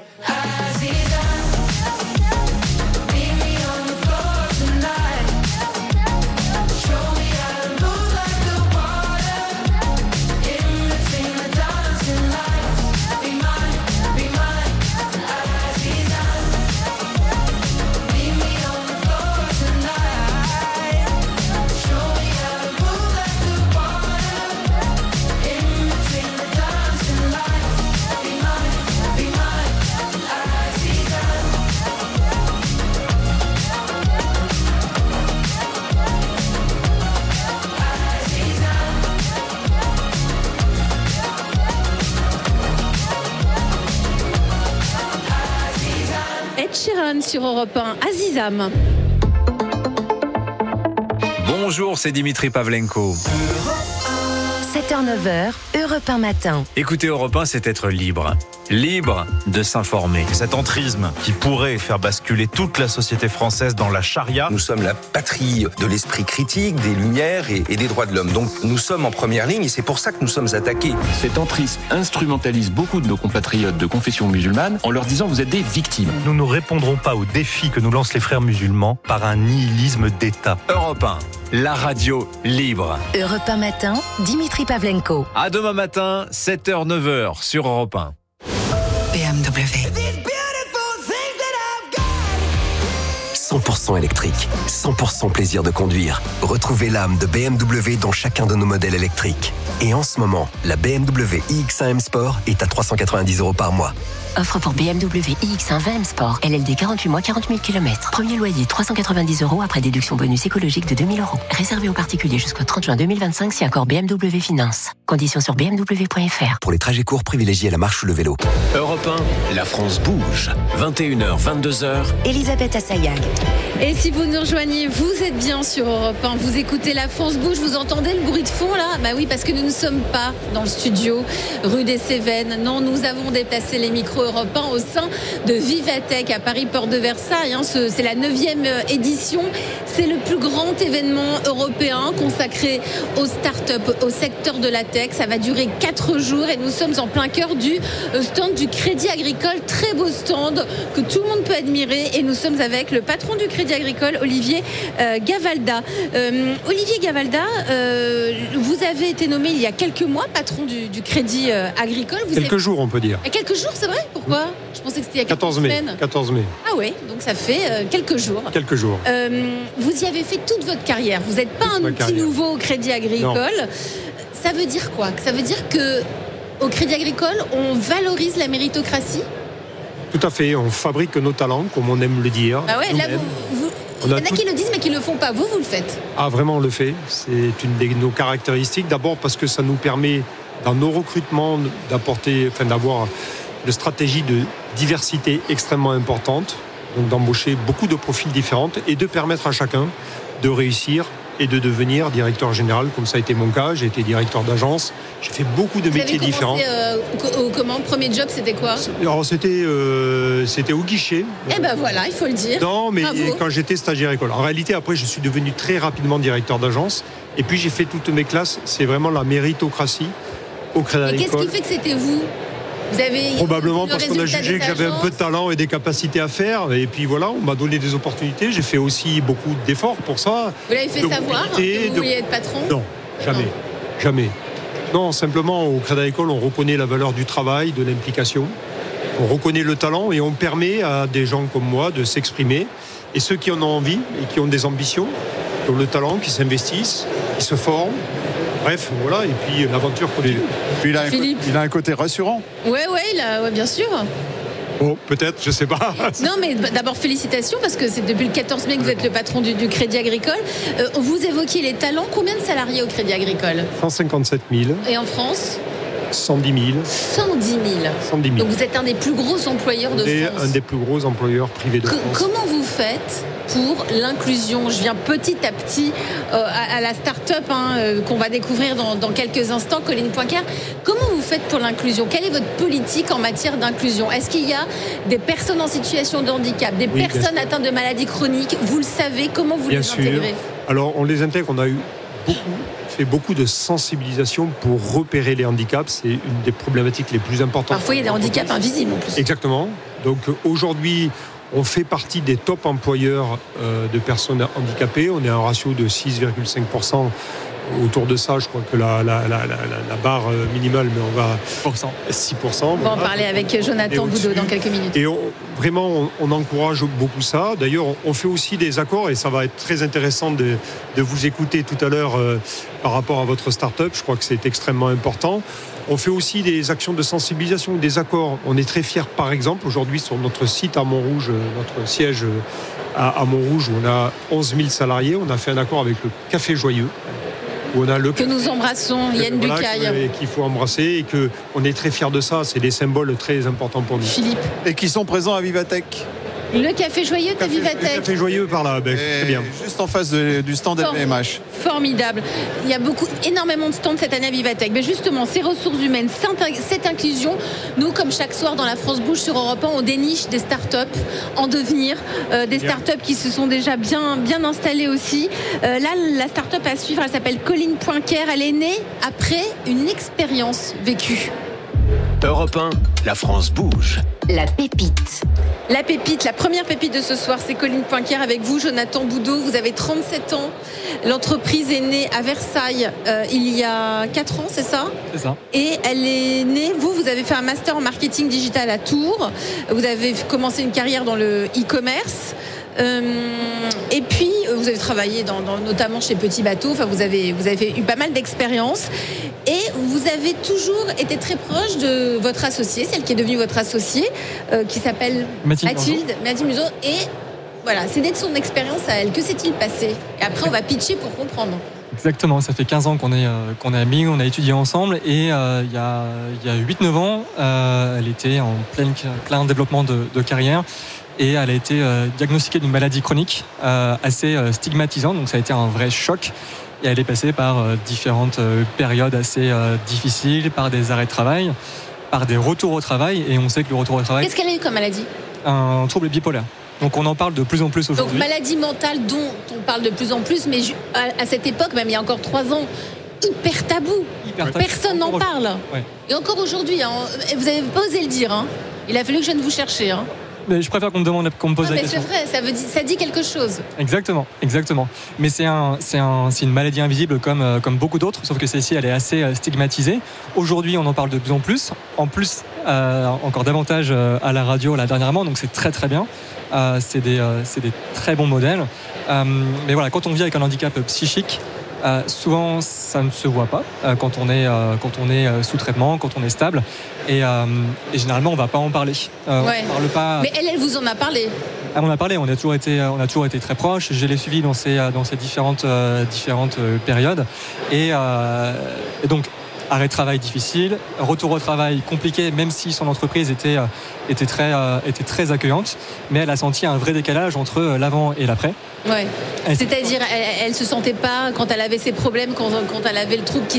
Ed Sheeran sur Europe 1, Azizam. Bonjour, c'est Dimitri Pavlenko. 7h-9h, Europe 1 matin. Écoutez Europe 1, c'est être libre. Libre de s'informer. Cet entrisme qui pourrait faire basculer toute la société française dans la charia. Nous sommes la patrie de l'esprit critique, des Lumières et des droits de l'homme. Donc nous sommes en première ligne et c'est pour ça que nous sommes attaqués. Cet entrisme instrumentalise beaucoup de nos compatriotes de confession musulmane en leur disant vous êtes des victimes. Nous ne répondrons pas aux défis que nous lancent les frères musulmans par un nihilisme d'État. Europe 1, la radio libre. Europe 1 matin, Dimitri Pavlenko. À demain matin, 7h, 9h sur Europe 1. BMW. 100% électrique, 100% plaisir de conduire. Retrouvez l'âme de BMW dans chacun de nos modèles électriques. Et en ce moment, la BMW iX1 M Sport est à 390 € par mois. Offre pour BMW iX1 20 M Sport. LLD 48 mois, 40 000 km. Premier loyer 390 € après déduction bonus écologique de 2 000 €. Réservé aux particuliers jusqu'au 30 juin 2025 si accord BMW Finance. Conditions sur bmw.fr. Pour les trajets courts, privilégiez la marche ou le vélo. Europe 1, la France bouge. 21h, 22h. Elisabeth Assayag. Et si vous nous rejoignez, vous êtes bien sur Europe 1. Vous écoutez La France bouge, vous entendez le bruit de fond là ? Bah oui, parce que nous ne sommes pas dans le studio rue des Cévennes. Non, nous avons déplacé les micros Europe 1 au sein de Vivatech à Paris, porte de Versailles. C'est la 9e édition. C'est le plus grand événement européen consacré aux startups, au secteur de la tech. Ça va durer 4 jours et nous sommes en plein cœur du stand du Crédit Agricole. Très beau stand que tout le monde peut admirer. Et nous sommes avec le patron du Crédit Agricole, Olivier Gavalda. Olivier Gavalda, vous avez été nommé il y a quelques mois patron du Crédit Agricole. Quelques jours, on peut dire. Quelques jours, c'est vrai ? Pourquoi ? Je pensais que c'était il y a quelques 14 mai. semaines. 14 mai. Ah oui, donc ça fait quelques jours. Quelques jours. Vous y avez fait toute votre carrière. Vous n'êtes pas un petit nouveau au Crédit Agricole. Non. Ça veut dire quoi ? Ça veut dire que au Crédit Agricole, on valorise la méritocratie ? Tout à fait. On fabrique nos talents, comme on aime le dire. Ah ouais, là, il y en a qui le disent mais qui ne le font pas. Vous le faites ? Ah, vraiment, on le fait. C'est une de nos caractéristiques. D'abord parce que ça nous permet, dans nos recrutements, d'avoir une stratégie de diversité extrêmement importante, donc d'embaucher beaucoup de profils différents et de permettre à chacun de réussir et de devenir directeur général, comme ça a été mon cas. J'ai été directeur d'agence, j'ai fait beaucoup de métiers différents. Comment ? Premier job, c'était quoi ? Alors c'était au guichet. Eh ben voilà, il faut le dire. Non, mais bravo. Quand j'étais stagiaire école. En réalité, après, je suis devenu très rapidement directeur d'agence. Et puis j'ai fait toutes mes classes. C'est vraiment la méritocratie au Crédit Agricole. Et qu'est-ce qui fait que c'était vous ? Vous avez probablement parce qu'on a jugé que j'avais un peu de talent et des capacités à faire. Et puis voilà, on m'a donné des opportunités. J'ai fait aussi beaucoup d'efforts pour ça. Vous l'avez fait savoir que vous vouliez être patron ? Non, jamais. Non. Jamais. Non, simplement, au Crédit Agricole, on reconnaît la valeur du travail, de l'implication. On reconnaît le talent et on permet à des gens comme moi de s'exprimer. Et ceux qui en ont envie et qui ont des ambitions, qui ont le talent, qui s'investissent, qui se forment. Bref, voilà, et puis l'aventure continue. Puis il a un côté rassurant. Ouais, bien sûr. Oh, peut-être, je sais pas. Non, mais d'abord félicitations parce que c'est depuis le 14 mai que vous êtes le patron du Crédit Agricole. Vous évoquiez les talents. Combien de salariés au Crédit Agricole ? 157 000. Et en France ? 110 000. 110 000. 110 000. Donc vous êtes un des plus gros employeurs de France. Un des plus gros employeurs privés de France. Comment vous faites pour l'inclusion ? Je viens petit à petit à la start-up qu'on va découvrir dans quelques instants, Colline Poincaré. Comment vous faites pour l'inclusion ? Quelle est votre politique en matière d'inclusion ? Est-ce qu'il y a des personnes en situation de handicap, des personnes atteintes de maladies chroniques ? Vous le savez, comment vous les intégrez ? Alors on les intègre, on a eu fait beaucoup de sensibilisation pour repérer les handicaps. C'est une des problématiques les plus importantes. Parfois, il y a des handicaps invisibles en plus. Exactement. Donc aujourd'hui, on fait partie des top employeurs de personnes handicapées. On est à un ratio de 6,5%. Autour de ça, je crois que la barre minimale, mais on va 6%. On va en parler avec Jonathan Boudot dans quelques minutes. Et on encourage beaucoup ça. D'ailleurs, on fait aussi des accords, et ça va être très intéressant de vous écouter tout à l'heure par rapport à votre start-up. Je crois que c'est extrêmement important. On fait aussi des actions de sensibilisation, des accords. On est très fiers, par exemple, aujourd'hui, sur notre site à Montrouge, notre siège à Montrouge, où on a 11 000 salariés. On a fait un accord avec le Café Joyeux. Où on a que nous embrassons, Yann Bucaille. Qu'il faut embrasser et qu'on est très fiers de ça. C'est des symboles très importants pour nous. Philippe. Et qui sont présents à Vivatech. Le Café Joyeux de Vivatech. Le Café Joyeux par là, très bien. Juste en face du stand LVMH. Formidable. Il y a énormément de stands cette année à Vivatech. Mais justement, ces ressources humaines, cette inclusion, nous, comme chaque soir dans la France Bouge sur Europe 1, on déniche des startups en devenir, des startups qui se sont déjà bien installées aussi. Là, la startup à suivre, elle s'appelle Colline Poincaré. Elle est née après une expérience vécue. Europe 1, la France bouge. La pépite. La pépite, la première pépite de ce soir, c'est Colline Poincaré avec vous, Jonathan Boudot. Vous avez 37 ans. L'entreprise est née à Versailles il y a 4 ans, c'est ça ? C'est ça. Et elle est née, vous avez fait un master en marketing digital à Tours. Vous avez commencé une carrière dans le e-commerce. Et puis vous avez travaillé notamment chez Petit Bateau. Enfin, vous avez eu pas mal d'expériences et vous avez toujours été très proche de votre associée, celle qui est devenue votre associée, qui s'appelle Mathilde Museau. Et voilà, c'est de son expérience à elle. Que s'est-il passé ? Et après, on va pitcher pour comprendre. Exactement, ça fait 15 ans qu'on est amis, on a étudié ensemble et il y a 8-9 ans, elle était en plein développement de carrière. Et elle a été diagnostiquée d'une maladie chronique assez stigmatisante, donc ça a été un vrai choc. Et elle est passée par différentes périodes assez difficiles, par des arrêts de travail, par des retours au travail. Et on sait que le retour au travail... Qu'est-ce qu'elle a eu comme maladie ? Un trouble bipolaire. Donc on en parle de plus en plus aujourd'hui. Donc maladie mentale dont on parle de plus en plus, mais à cette époque, même il y a encore 3 ans, hyper tabou. Personne n'en parle. Ouais. Et encore aujourd'hui, vous n'avez pas osé le dire. Hein. Il a fallu que je vienne vous chercher. Hein. Mais je préfère qu'on me pose la question. C'est vrai, ça dit quelque chose. Exactement. Mais c'est une maladie invisible comme beaucoup d'autres, sauf que celle-ci, elle est assez stigmatisée. Aujourd'hui, on en parle de plus en plus. En plus, encore davantage à la radio là dernièrement, donc c'est très très bien. C'est des très bons modèles. Mais voilà, quand on vit avec un handicap psychique, souvent ça ne se voit pas quand on est sous traitement, quand on est stable et généralement on va pas en parler. On parle pas. Mais elle vous en a parlé. On a parlé, on a toujours été très proches. Je l'ai suivi dans ces différentes périodes et donc arrêt de travail difficile, retour au travail compliqué, même si son entreprise était très accueillante, mais elle a senti un vrai décalage entre l'avant et l'après. Ouais. C'est-à-dire, elle se sentait pas quand elle avait ses problèmes, quand elle avait le trouble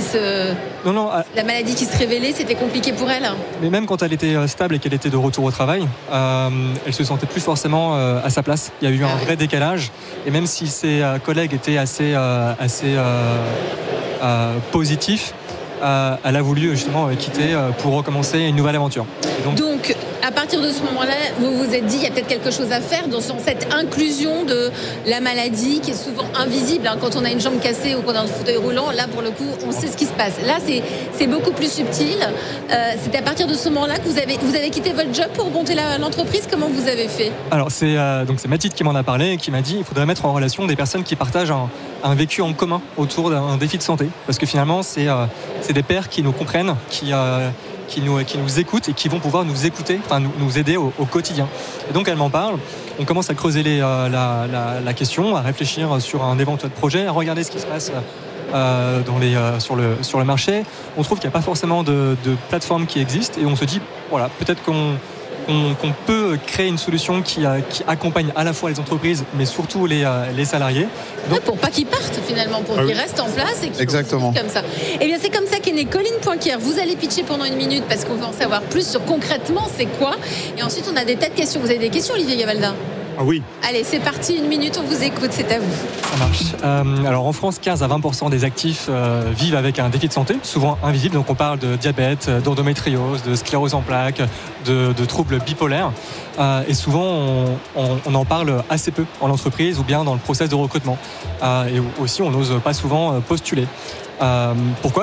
la maladie qui se révélait, c'était compliqué pour elle. Mais même quand elle était stable et qu'elle était de retour au travail, elle se sentait plus forcément à sa place. Il y a eu un vrai décalage, et même si ses collègues étaient assez positifs, elle a voulu justement quitter pour recommencer une nouvelle aventure. Donc, à partir de ce moment-là, vous vous êtes dit il y a peut-être quelque chose à faire dans cette inclusion de la maladie qui est souvent invisible. Hein, quand on a une jambe cassée ou qu'on est dans un fauteuil roulant, là pour le coup, on sait ce qui se passe. Là, c'est beaucoup plus subtil. C'est à partir de ce moment-là que vous avez quitté votre job pour monter l'entreprise. Comment vous avez fait ? Alors c'est Mathilde qui m'en a parlé et qui m'a dit il faudrait mettre en relation des personnes qui partagent un vécu en commun autour d'un défi de santé. Parce que finalement, c'est des pairs qui nous comprennent, qui nous écoutent et qui vont pouvoir nous écouter, nous aider au quotidien. Et donc elle m'en parle, on commence à creuser la question, à réfléchir sur un éventuel projet, à regarder ce qui se passe sur le marché. On trouve qu'il n'y a pas forcément de plateforme qui existe et on se dit, voilà, peut-être qu'on peut créer une solution qui accompagne à la fois les entreprises mais surtout les salariés. Donc, pour pas qu'ils partent finalement, pour qu'ils restent en place et qu'ils Exactement. comme ça. Et bien c'est comme ça qu'est née Colline Poincaré. Vous allez pitcher pendant 1 minute parce qu'on veut en savoir plus sur concrètement c'est quoi. Et ensuite on a des tas de questions. Vous avez des questions, Olivier Gavalda ? Ah oui. Allez, c'est parti, 1 minute, on vous écoute, c'est à vous. Ça marche. Alors en France, 15 à 20% des actifs vivent avec un défi de santé, souvent invisible. Donc on parle de diabète, d'endométriose, de sclérose en plaques, de troubles bipolaires. Et souvent, on en parle assez peu en entreprise ou bien dans le process de recrutement. Et aussi, on n'ose pas souvent postuler. Pourquoi ?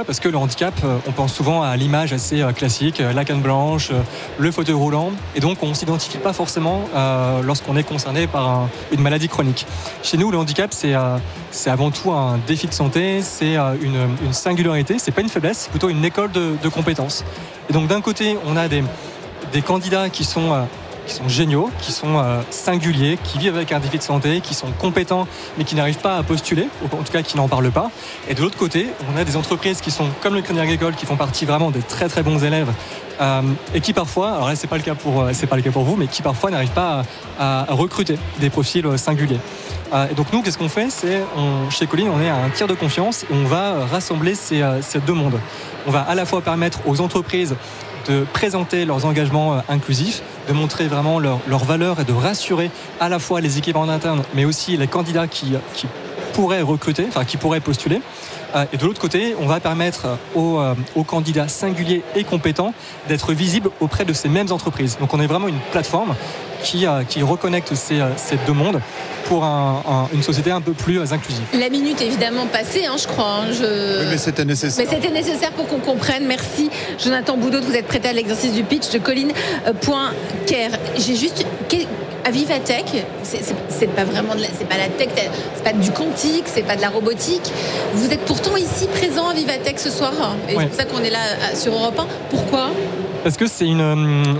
Parce que le handicap, on pense souvent à l'image assez classique, la canne blanche, le fauteuil roulant, et donc on ne s'identifie pas forcément lorsqu'on est concerné par une maladie chronique. Chez nous, le handicap, c'est avant tout un défi de santé, c'est une singularité, c'est pas une faiblesse, c'est plutôt une école de compétences. Et donc d'un côté, on a des candidats qui sont géniaux, qui sont singuliers, qui vivent avec un défi de santé, qui sont compétents, mais qui n'arrivent pas à postuler, ou en tout cas qui n'en parlent pas. Et de l'autre côté, on a des entreprises qui sont comme le Crédit Agricole, qui font partie vraiment des très très bons élèves, et qui parfois, alors là c'est pas le cas pour vous, mais qui parfois n'arrivent pas à recruter des profils singuliers. Et donc nous, qu'est-ce qu'on fait ? Chez Colline, on est à un tiers de confiance et on va rassembler ces deux mondes. On va à la fois permettre aux entreprises de présenter leurs engagements inclusifs, de montrer vraiment leurs valeurs et de rassurer à la fois les équipes en interne, mais aussi les candidats qui pourraient recruter, enfin qui pourraient postuler. Et de l'autre côté, on va permettre aux candidats singuliers et compétents d'être visibles auprès de ces mêmes entreprises. Donc on est vraiment une plateforme qui reconnecte ces deux mondes pour une société un peu plus inclusive. La minute est évidemment passée, je crois. Oui, mais c'était nécessaire. Mais c'était nécessaire pour qu'on comprenne. Merci Jonathan Boudot, vous êtes prêté à l'exercice du pitch de Colline.care. J'ai juste... À Vivatech, c'est pas vraiment c'est pas la tech, c'est pas du quantique, c'est pas de la robotique. Vous êtes pourtant ici présent à Vivatech ce soir. Et c'est pour ça qu'on est là sur Europe 1. Pourquoi ? Parce que c'est une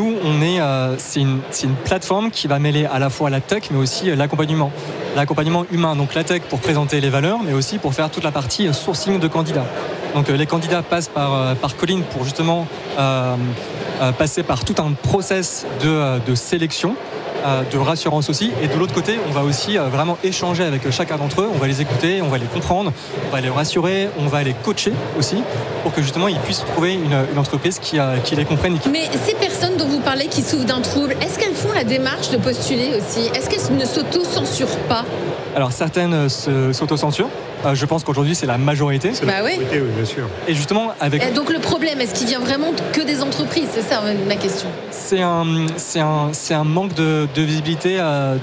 plateforme qui va mêler à la fois la tech, mais aussi l'accompagnement humain. Donc la tech pour présenter les valeurs, mais aussi pour faire toute la partie sourcing de candidats. Donc les candidats passent par Colline pour justement passer par tout un process de sélection, de rassurance aussi. Et de l'autre côté, on va aussi vraiment échanger avec chacun d'entre eux. On va les écouter, on va les comprendre, on va les rassurer, on va les coacher aussi pour que justement ils puissent trouver une entreprise qui les comprenne. Mais ces personnes dont vous parlez qui souffrent d'un trouble, est-ce qu'elles font la démarche de postuler aussi ? Est-ce qu'elles ne s'auto-censurent pas ? Alors certaines s'auto-censurent. Je pense qu'aujourd'hui c'est la majorité. C'est la majorité, oui, bien sûr. Et justement avec. Donc le problème, est-ce qu'il vient vraiment que des entreprises ? C'est ça ma question. C'est un manque de visibilité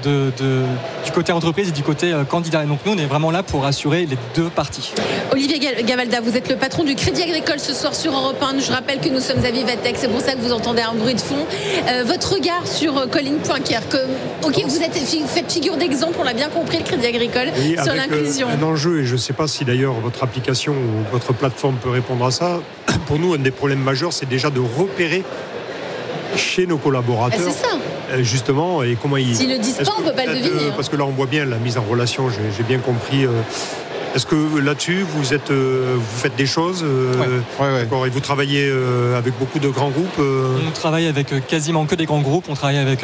du côté entreprise et du côté candidat. Et donc nous on est vraiment là pour assurer les deux parties. Olivier Gavalda, vous êtes le patron du Crédit Agricole ce soir sur Europe 1. Je rappelle que nous sommes à Vivatech, c'est pour ça que vous entendez un bruit de fond. Votre regard sur Colline.care, vous faites figure d'exemple, on l'a bien compris, le Crédit Agricole, oui, sur l'inclusion. Un enjeu, et je ne sais pas si d'ailleurs votre application ou votre plateforme peut répondre à ça. Pour nous, un des problèmes majeurs, c'est déjà de repérer chez nos collaborateurs. C'est ça. Justement, et comment ils. S'ils ne le disent pas, on ne peut pas le deviner. Parce que là, on voit bien la mise en relation, j'ai bien compris. Est-ce que là-dessus, vous faites des choses D'accord. Et vous travaillez avec beaucoup de grands groupes On travaille avec quasiment que des grands groupes. On travaille avec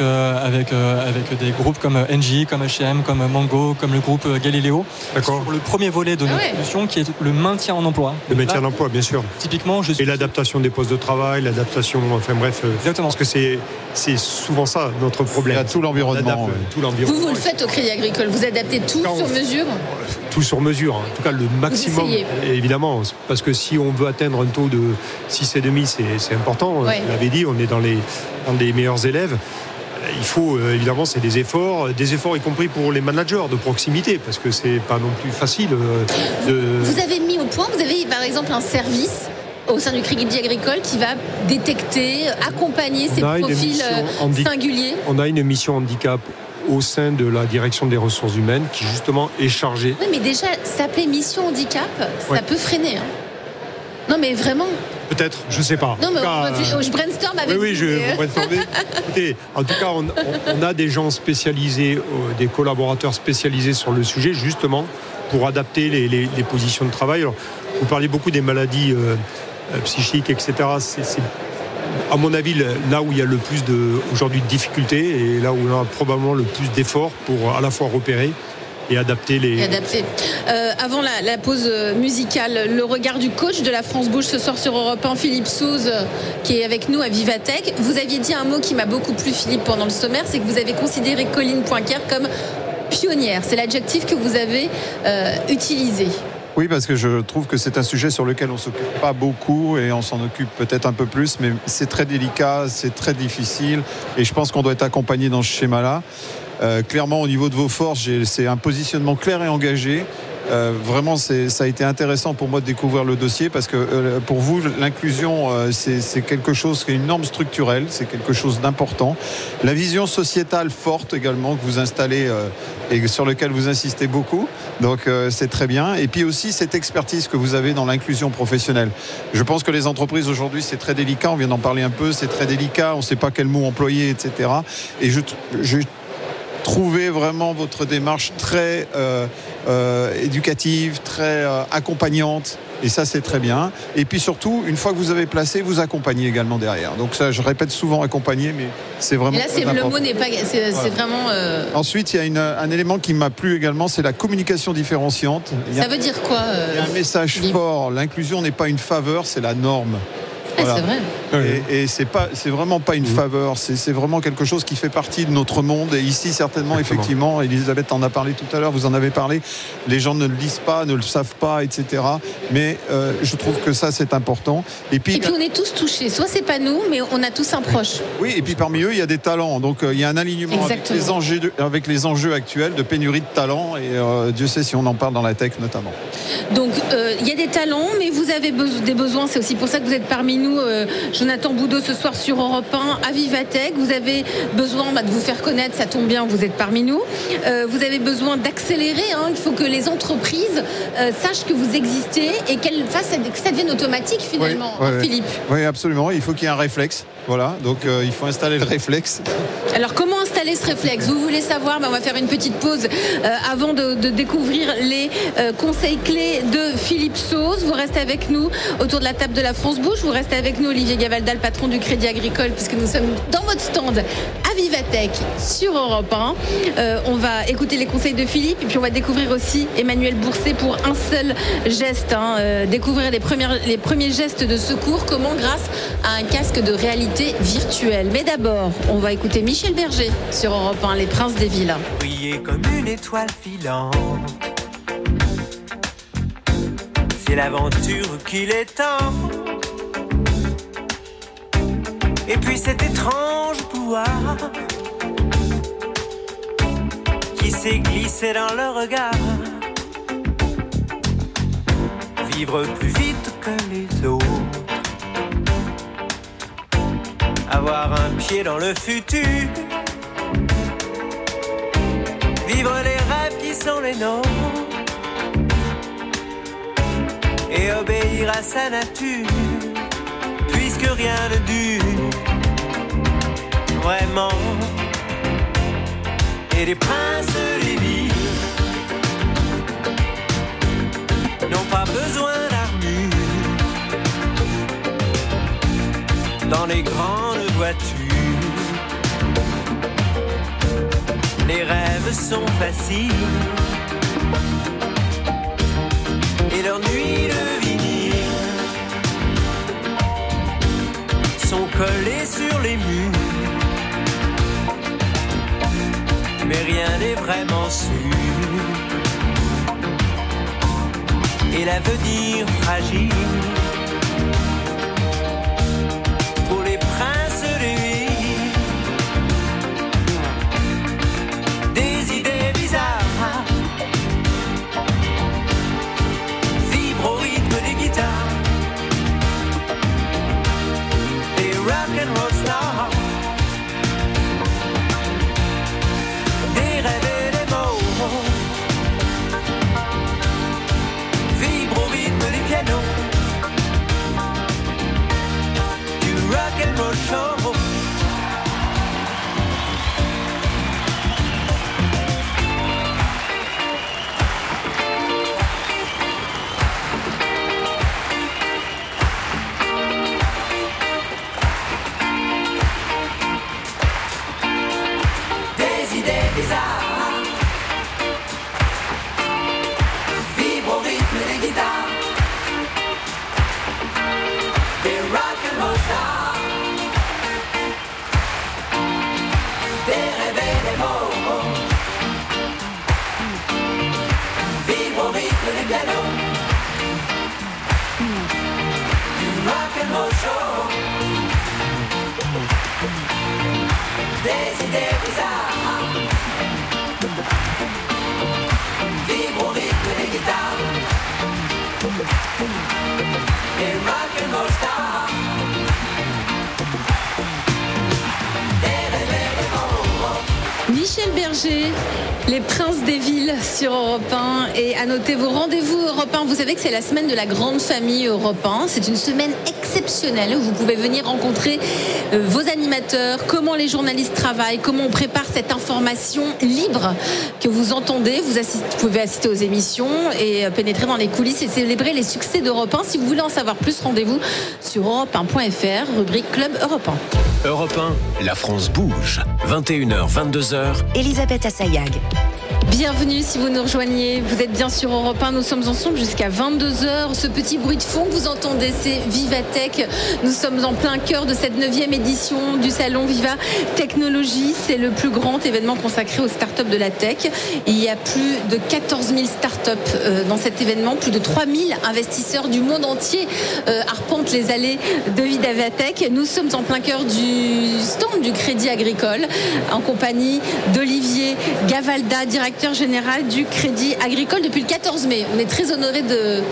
des groupes comme Engie, comme H&M, comme Mango, comme le groupe Galileo. D'accord. Sur le premier volet de notre solution, qui est le maintien en emploi. Le maintien en emploi, bien sûr. Typiquement, et l'adaptation des postes de travail, l'adaptation, enfin bref. Exactement. Parce que c'est souvent ça notre problème. Il y a tout l'environnement. Vous le faites au Crédit Agricole, vous adaptez tout sur mesure. Tout sur mesure, en tout cas le maximum, évidemment, parce que si on veut atteindre un taux de 6,5, c'est important. Vous l'avez dit, on est dans les meilleurs élèves. Il faut, évidemment, c'est des efforts y compris pour les managers de proximité, parce que c'est pas non plus facile Vous avez mis au point, vous avez par exemple un service au sein du Crédit Agricole qui va détecter, accompagner ces profils singuliers. On a une mission handicap au sein de la direction des ressources humaines qui justement est chargée. Oui, mais déjà, s'appeler mission handicap, ça peut freiner. Non, mais vraiment. Peut-être, je ne sais pas. Non, mais je brainstorm avec vous. Oui, je vais brainstormer. Écoutez, en tout cas, on a des gens spécialisés, des collaborateurs spécialisés sur le sujet, justement, pour adapter les positions de travail. Alors, vous parlez beaucoup des maladies psychiques, etc. C'est à mon avis, là où il y a le plus aujourd'hui de difficultés et là où on a probablement le plus d'efforts pour à la fois repérer et adapter les... Avant la pause musicale, le regard du coach de la France Bouge ce soir sur Europe 1, Philippe Sauze, qui est avec nous à Vivatech. Vous aviez dit un mot qui m'a beaucoup plu, Philippe, pendant le sommaire, c'est que vous avez considéré Colline Poincaré comme pionnière. C'est l'adjectif que vous avez utilisé. Oui, parce que je trouve que c'est un sujet sur lequel on ne s'occupe pas beaucoup et on s'en occupe peut-être un peu plus, mais c'est très délicat, c'est très difficile et je pense qu'on doit être accompagné dans ce schéma-là. Clairement, au niveau de vos forces, c'est un positionnement clair et engagé. Vraiment, ça a été intéressant pour moi de découvrir le dossier parce que pour vous, l'inclusion, c'est quelque chose qui est une norme structurelle, c'est quelque chose d'important. La vision sociétale forte également que vous installez et sur lequel vous insistez beaucoup, donc c'est très bien. Et puis aussi cette expertise que vous avez dans l'inclusion professionnelle. Je pense que les entreprises aujourd'hui, c'est très délicat, on vient d'en parler un peu, c'est très délicat, on ne sait pas quel mot employer, etc. Et je trouvais vraiment votre démarche très éducative, très accompagnante. Et ça, c'est très bien. Et puis surtout, une fois que vous avez placé, vous accompagnez également derrière. Donc ça, je répète souvent accompagner, mais c'est vraiment... Et là, le mot n'est pas... C'est vraiment... Ensuite, il y a un élément qui m'a plu également, c'est la communication différenciante. Ça veut dire quoi Il y a un message fort. L'inclusion n'est pas une faveur, c'est la norme. Voilà. C'est vrai. Et c'est vraiment pas une faveur, c'est vraiment quelque chose qui fait partie de notre monde. Et ici, certainement, effectivement, Elisabeth en a parlé tout à l'heure, vous en avez parlé, les gens ne le lisent pas, ne le savent pas, etc. Mais je trouve que ça, c'est important. Et puis on est tous touchés, soit c'est pas nous, mais on a tous un proche. Oui, et puis parmi eux, il y a des talents. Donc il y a un alignement avec les enjeux actuels de pénurie de talents. Et Dieu sait si on en parle dans la tech notamment. Donc il y a des talents, mais vous avez des besoins. C'est aussi pour ça que vous êtes parmi nous, Jonathan Boudot, ce soir sur Europe 1 à Vivatech. Vous avez besoin de vous faire connaître, ça tombe bien, vous êtes parmi nous. Vous avez besoin d'accélérer. Il faut que les entreprises sachent que vous existez et que ça devienne automatique finalement, Philippe. Oui, absolument. Il faut qu'il y ait un réflexe. Voilà, donc il faut installer le réflexe. Alors comment installer ce réflexe ? Vous voulez savoir ? On va faire une petite pause avant de découvrir les conseils clés de Philippe Sauze. Vous restez avec nous autour de la table de la France Bouge. Vous restez avec nous, Olivier Gavalda, le patron du Crédit Agricole, puisque nous sommes dans votre stand à Vivatech sur Europe 1. On va écouter les conseils de Philippe et puis on va découvrir aussi Emmanuel Bourset pour un seul geste. Découvrir les premiers gestes de secours, comment grâce à un casque de réalité virtuelle. Mais d'abord, on va écouter Michel Berger sur Europe 1, Les Princes des Villes. Briller comme une étoile filante, c'est l'aventure qu'il est temps. Et puis cet étrange pouvoir qui s'est glissé dans le regard, vivre plus vite que les autres, avoir un pied dans le futur, vivre les rêves qui sont les nôtres et obéir à sa nature, puisque rien ne dure vraiment. Et les princes des villes n'ont pas besoin d'armure dans les grandes voitures. Les rêves sont faciles et leurs nuits de vinyle sont collées sur les murs. Mais rien n'est vraiment sûr et l'avenir fragile pour les princes des villes. Des idées bizarres vibrent au rythme des guitares, des rock'n'roll stars, des rêves et des mots vibrent au rythme des pianos. des bizarres. Vibre au rythme des guitares. Des rock'n'roll stars. Des réveils des bons. Michel Berger, les princes des villes sur Europe 1. Et à noter vos rendez-vous Europe 1. Vous savez que c'est la semaine de la grande famille Europe 1. C'est une semaine exceptionnelle où vous pouvez venir rencontrer vos animateurs, comment les journalistes travaillent, comment on prépare cette information libre que vous entendez. Vous pouvez assister aux émissions et pénétrer dans les coulisses et célébrer les succès d'Europe 1. Si vous voulez en savoir plus, rendez-vous sur europe1.fr, rubrique Club Europe 1. Europe 1, la France bouge. 21h, 22h. Elisabeth Assayag. Bienvenue si vous nous rejoignez, vous êtes bien sur Europe 1, nous sommes ensemble jusqu'à 22h. Ce petit bruit de fond que vous entendez, c'est Vivatech. Nous sommes en plein cœur de cette 9e édition du salon Viva Technologie. C'est le plus grand événement consacré aux startups de la tech. Il y a plus de 14 000 startups dans cet événement. Plus de 3 000 investisseurs du monde entier arpentent les allées de Vivatech. Nous sommes en plein cœur du stand du Crédit Agricole en compagnie d'Olivier Gavalda, directeur général du Crédit Agricole depuis le 14 mai. On est très honoré de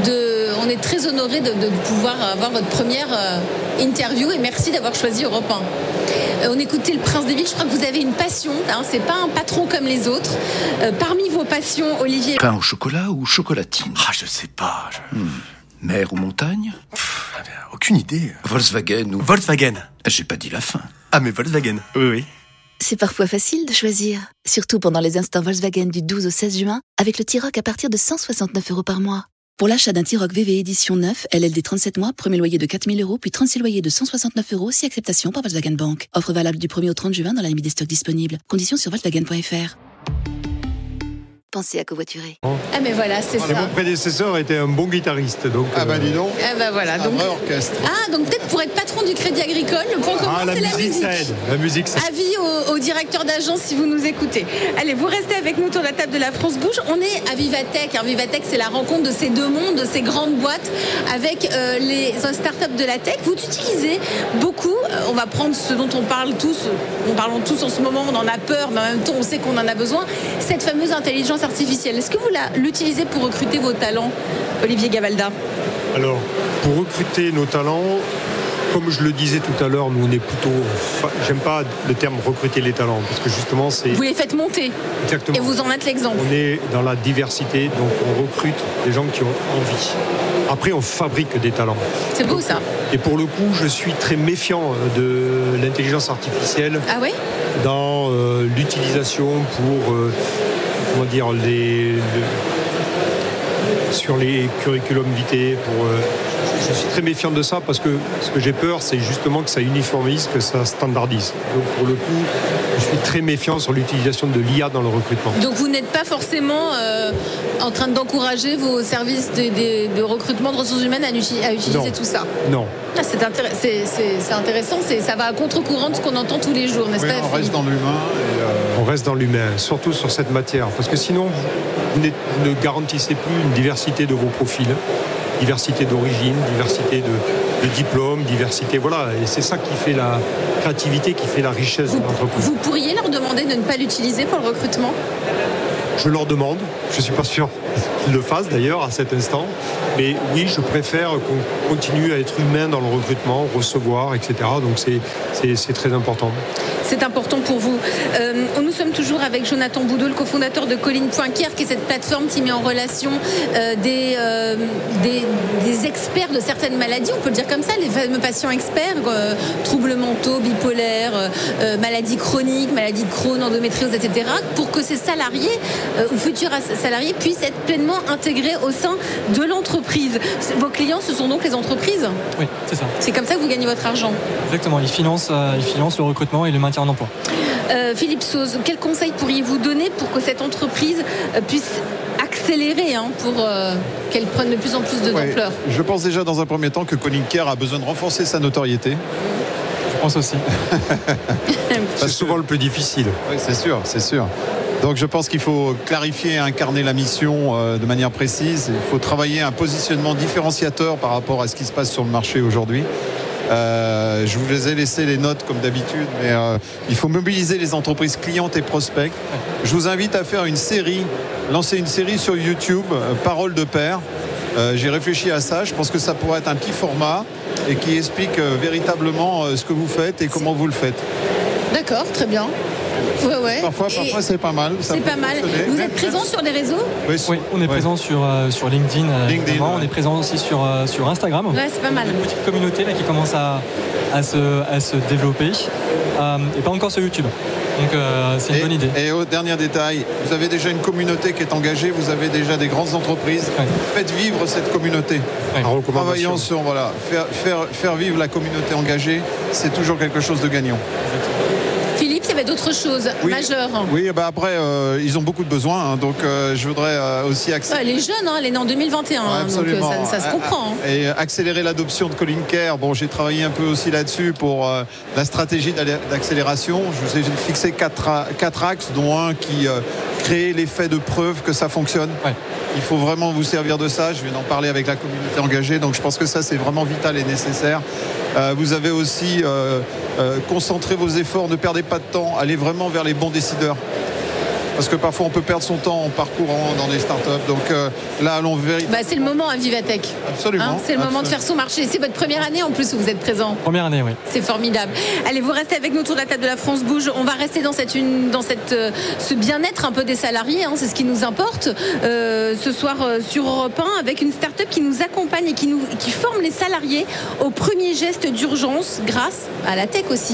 pouvoir avoir votre première interview et merci d'avoir choisi Europe 1. On écoutait le Prince des Villes, je crois que vous avez une passion, hein, c'est pas un patron comme les autres. Parmi vos passions, Olivier... Pain au chocolat ou chocolatine? Je sais pas. Mer ou montagne? Aucune idée. Volkswagen ou... Volkswagen. J'ai pas dit la fin. Ah mais Volkswagen, oui. C'est parfois facile de choisir, surtout pendant les instants Volkswagen du 12 au 16 juin, avec le T-Roc à partir de 169 € par mois. Pour l'achat d'un T-Roc VV édition 9, LLD 37 mois, premier loyer de 4 000 €, puis 36 loyers de 169 € si acceptation par Volkswagen Bank. Offre valable du 1er au 30 juin dans la limite des stocks disponibles. Conditions sur Volkswagen.fr. Pensez à covoiturer. Ah mais voilà, c'est ça. Mon prédécesseur était un bon guitariste, donc. Dis donc. Voilà, donc. Un vrai orchestre. Donc peut-être pour être patron du Crédit Agricole, le point commun c'est la musique. La musique, ça aide. Avis au directeur d'agence si vous nous écoutez. Allez, vous restez avec nous autour de la table de la France Bouge. On est à Vivatech. Vivatech, c'est la rencontre de ces deux mondes, de ces grandes boîtes avec les startups de la tech. Vous utilisez beaucoup. On va prendre ce dont on parle tous. On parle tous en ce moment. On en a peur, mais en même temps, on sait qu'on en a besoin. Cette fameuse intelligence artificielle. Est-ce que vous l'utilisez pour recruter vos talents, Olivier Gavalda? Alors, pour recruter nos talents, comme je le disais tout à l'heure, nous on est plutôt... J'aime pas le terme recruter les talents, parce que justement c'est... Vous les faites monter. Exactement. Et vous en êtes l'exemple. On est dans la diversité, donc on recrute des gens qui ont envie. Après, on fabrique des talents. C'est beau ça. Et pour le coup, je suis très méfiant de l'intelligence artificielle. Ah oui? Dans l'utilisation pour... sur les curriculum vitae. Je suis très méfiant de ça parce que ce que j'ai peur, c'est justement que ça uniformise, que ça standardise. Donc pour le coup, je suis très méfiant sur l'utilisation de l'IA dans le recrutement. Donc vous n'êtes pas forcément en train d'encourager vos services de recrutement de ressources humaines à utiliser tout ça? Non. C'est intéressant, ça va à contre-courant de ce qu'on entend tous les jours, n'est-ce pas? On reste dans l'humain. On reste dans l'humain, surtout sur cette matière. Parce que sinon, vous ne garantissez plus une diversité de vos profils, diversité d'origine, diversité de diplômes, diversité... Voilà, et c'est ça qui fait la créativité, qui fait la richesse de l'entreprise. Vous pourriez leur demander de ne pas l'utiliser pour le recrutement? Je leur demande, je ne suis pas sûr qu'ils le fassent d'ailleurs à cet instant, mais oui, je préfère qu'on continue à être humain dans le recrutement, recevoir, etc. Donc c'est très important. C'est important pour vous. Nous sommes toujours avec Jonathan Boudot, le cofondateur de Colline.care, qui est cette plateforme qui met en relation des experts de certaines maladies, on peut le dire comme ça, les fameux patients experts, troubles mentaux, bipolaires, maladies chroniques, maladies de Crohn, endométriose, etc., pour que ces salariés ou futurs salariés puissent être pleinement intégrés au sein de l'entreprise. Vos clients, ce sont donc les entreprises? Oui, c'est ça. C'est comme ça que vous gagnez votre argent? Exactement, ils financent le recrutement et le maintien en emploi. Philippe Sauze, quel conseil pourriez-vous donner pour que cette entreprise puisse accélérer, pour qu'elle prenne de plus en plus d'ampleur? Je pense déjà dans un premier temps que Colline.care a besoin de renforcer sa notoriété. Je pense aussi. C'est souvent le plus difficile. Oui, c'est sûr. Donc je pense qu'il faut clarifier et incarner la mission de manière précise. Il faut travailler un positionnement différenciateur par rapport à ce qui se passe sur le marché aujourd'hui. Je vous ai laissé les notes comme d'habitude, mais il faut mobiliser les entreprises clientes et prospects. Je vous invite à faire lancer une série sur YouTube, Parole de Père. J'ai réfléchi à ça, je pense que ça pourrait être un petit format et qui explique véritablement ce que vous faites et comment vous le faites. D'accord, très bien. Ouais. Parfois c'est pas mal. C'est pas mal. Vous êtes présent sur les réseaux ? Oui, on est présent sur LinkedIn. On est présent aussi sur Instagram. Ouais, c'est pas mal. Il y a une petite communauté là, qui commence à se développer. Et pas encore sur YouTube. Donc c'est une bonne idée. Et au dernier détail, vous avez déjà une communauté qui est engagée, vous avez déjà des grandes entreprises. Faites vivre cette communauté. Travaillons sur faire vivre la communauté engagée, c'est toujours quelque chose de gagnant. Philippe, il y avait d'autres choses majeures. Oui, après, ils ont beaucoup de besoins, donc je voudrais aussi accélérer. Les jeunes, elle est née en 2021, donc ça se comprend. Et accélérer l'adoption de Colin Care. Bon, j'ai travaillé un peu aussi là-dessus pour la stratégie d'accélération. Je vous ai fixé quatre axes, dont un qui crée l'effet de preuve que ça fonctionne. Il faut vraiment vous servir de ça. Je viens d'en parler avec la communauté engagée, donc je pense que ça, c'est vraiment vital et nécessaire. Vous avez aussi concentré vos efforts, ne perdez pas de temps, allez vraiment vers les bons décideurs. Parce que parfois on peut perdre son temps en parcourant dans des startups. Donc là, allons vers. C'est le moment à Vivatech. Absolument. C'est le moment de faire son marché. C'est votre première année en plus où vous êtes présent. Première année, oui. C'est formidable. Allez, vous restez avec nous autour de la table de la France Bouge. On va rester dans ce bien-être un peu des salariés. C'est ce qui nous importe ce soir sur Europe 1 avec une start-up qui nous accompagne et qui forme les salariés au premier geste d'urgence grâce à la tech aussi.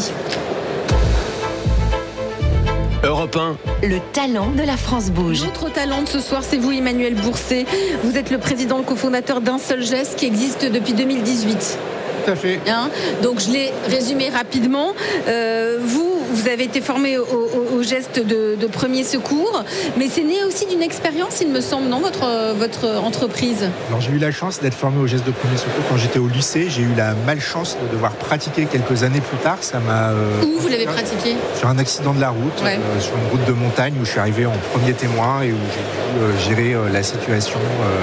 Europe 1. Le talent de la France Bouge. Notre talent de ce soir, c'est vous, Emmanuel Bourset. Vous êtes le président, le cofondateur d'Un Seul Geste qui existe depuis 2018. Tout à fait. Donc je l'ai résumé rapidement. Vous avez été formé au geste de premier secours, mais c'est né aussi d'une expérience, il me semble, non, votre entreprise? Alors j'ai eu la chance d'être formé au geste de premier secours quand j'étais au lycée. J'ai eu la malchance de devoir pratiquer quelques années plus tard. Ça m'a. Où vous l'avez pratiqué? Sur un accident de la route, sur une route de montagne où je suis arrivé en premier témoin et où j'ai dû gérer la situation,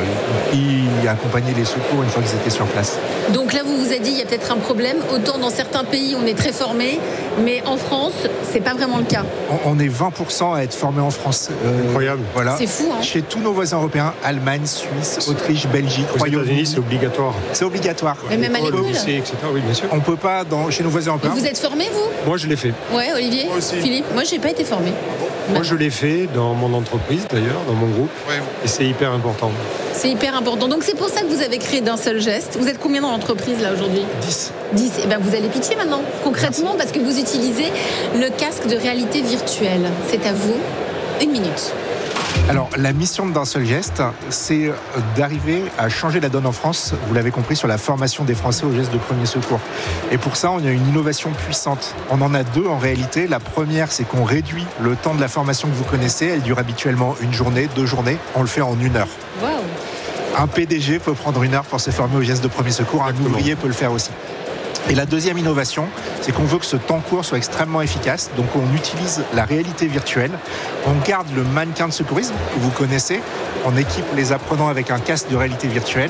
y accompagner les secours une fois qu'ils étaient sur place. Donc là, vous vous êtes dit, il y a peut-être un problème. Autant dans certains pays, on est très formé, mais en France, c'est pas vraiment le cas. On est 20% à être formé en France. Incroyable. Voilà. C'est fou, hein. Chez tous nos voisins européens, Allemagne, Suisse, Autriche, Belgique, aux États-Unis, c'est obligatoire. C'est obligatoire. Mais même à l'école. Oui, bien sûr. On peut pas chez nos voisins européens. Vous êtes formé, vous? Moi, je l'ai fait. Ouais, Olivier. Moi aussi. Philippe. Moi, j'ai pas été formé. Moi, je l'ai fait dans mon entreprise, d'ailleurs, dans mon groupe. Ouais. Et c'est hyper important. C'est hyper important. Donc, c'est pour ça que vous avez créé d'Un Seul Geste. Vous êtes combien dans l'entreprise, là, aujourd'hui? 10. Et ben, vous allez pitcher maintenant, concrètement, parce que vous utilisez le casque de réalité virtuelle. C'est à vous. 1 minute. Alors, la mission d'Un Seul Geste, c'est d'arriver à changer la donne en France, vous l'avez compris, sur la formation des Français au geste de premier secours. Et pour ça, on a une innovation puissante. On en a deux en réalité. La première, c'est qu'on réduit le temps de la formation que vous connaissez. Elle dure habituellement 1 journée, 2 journées. On le fait en 1 heure. Waouh. Un PDG peut prendre 1 heure pour se former au geste de premier secours. Un ouvrier peut le faire aussi. Et la deuxième innovation, c'est qu'on veut que ce temps court soit extrêmement efficace. Donc on utilise la réalité virtuelle. On garde le mannequin de secourisme que vous connaissez. On équipe les apprenants avec un casque de réalité virtuelle.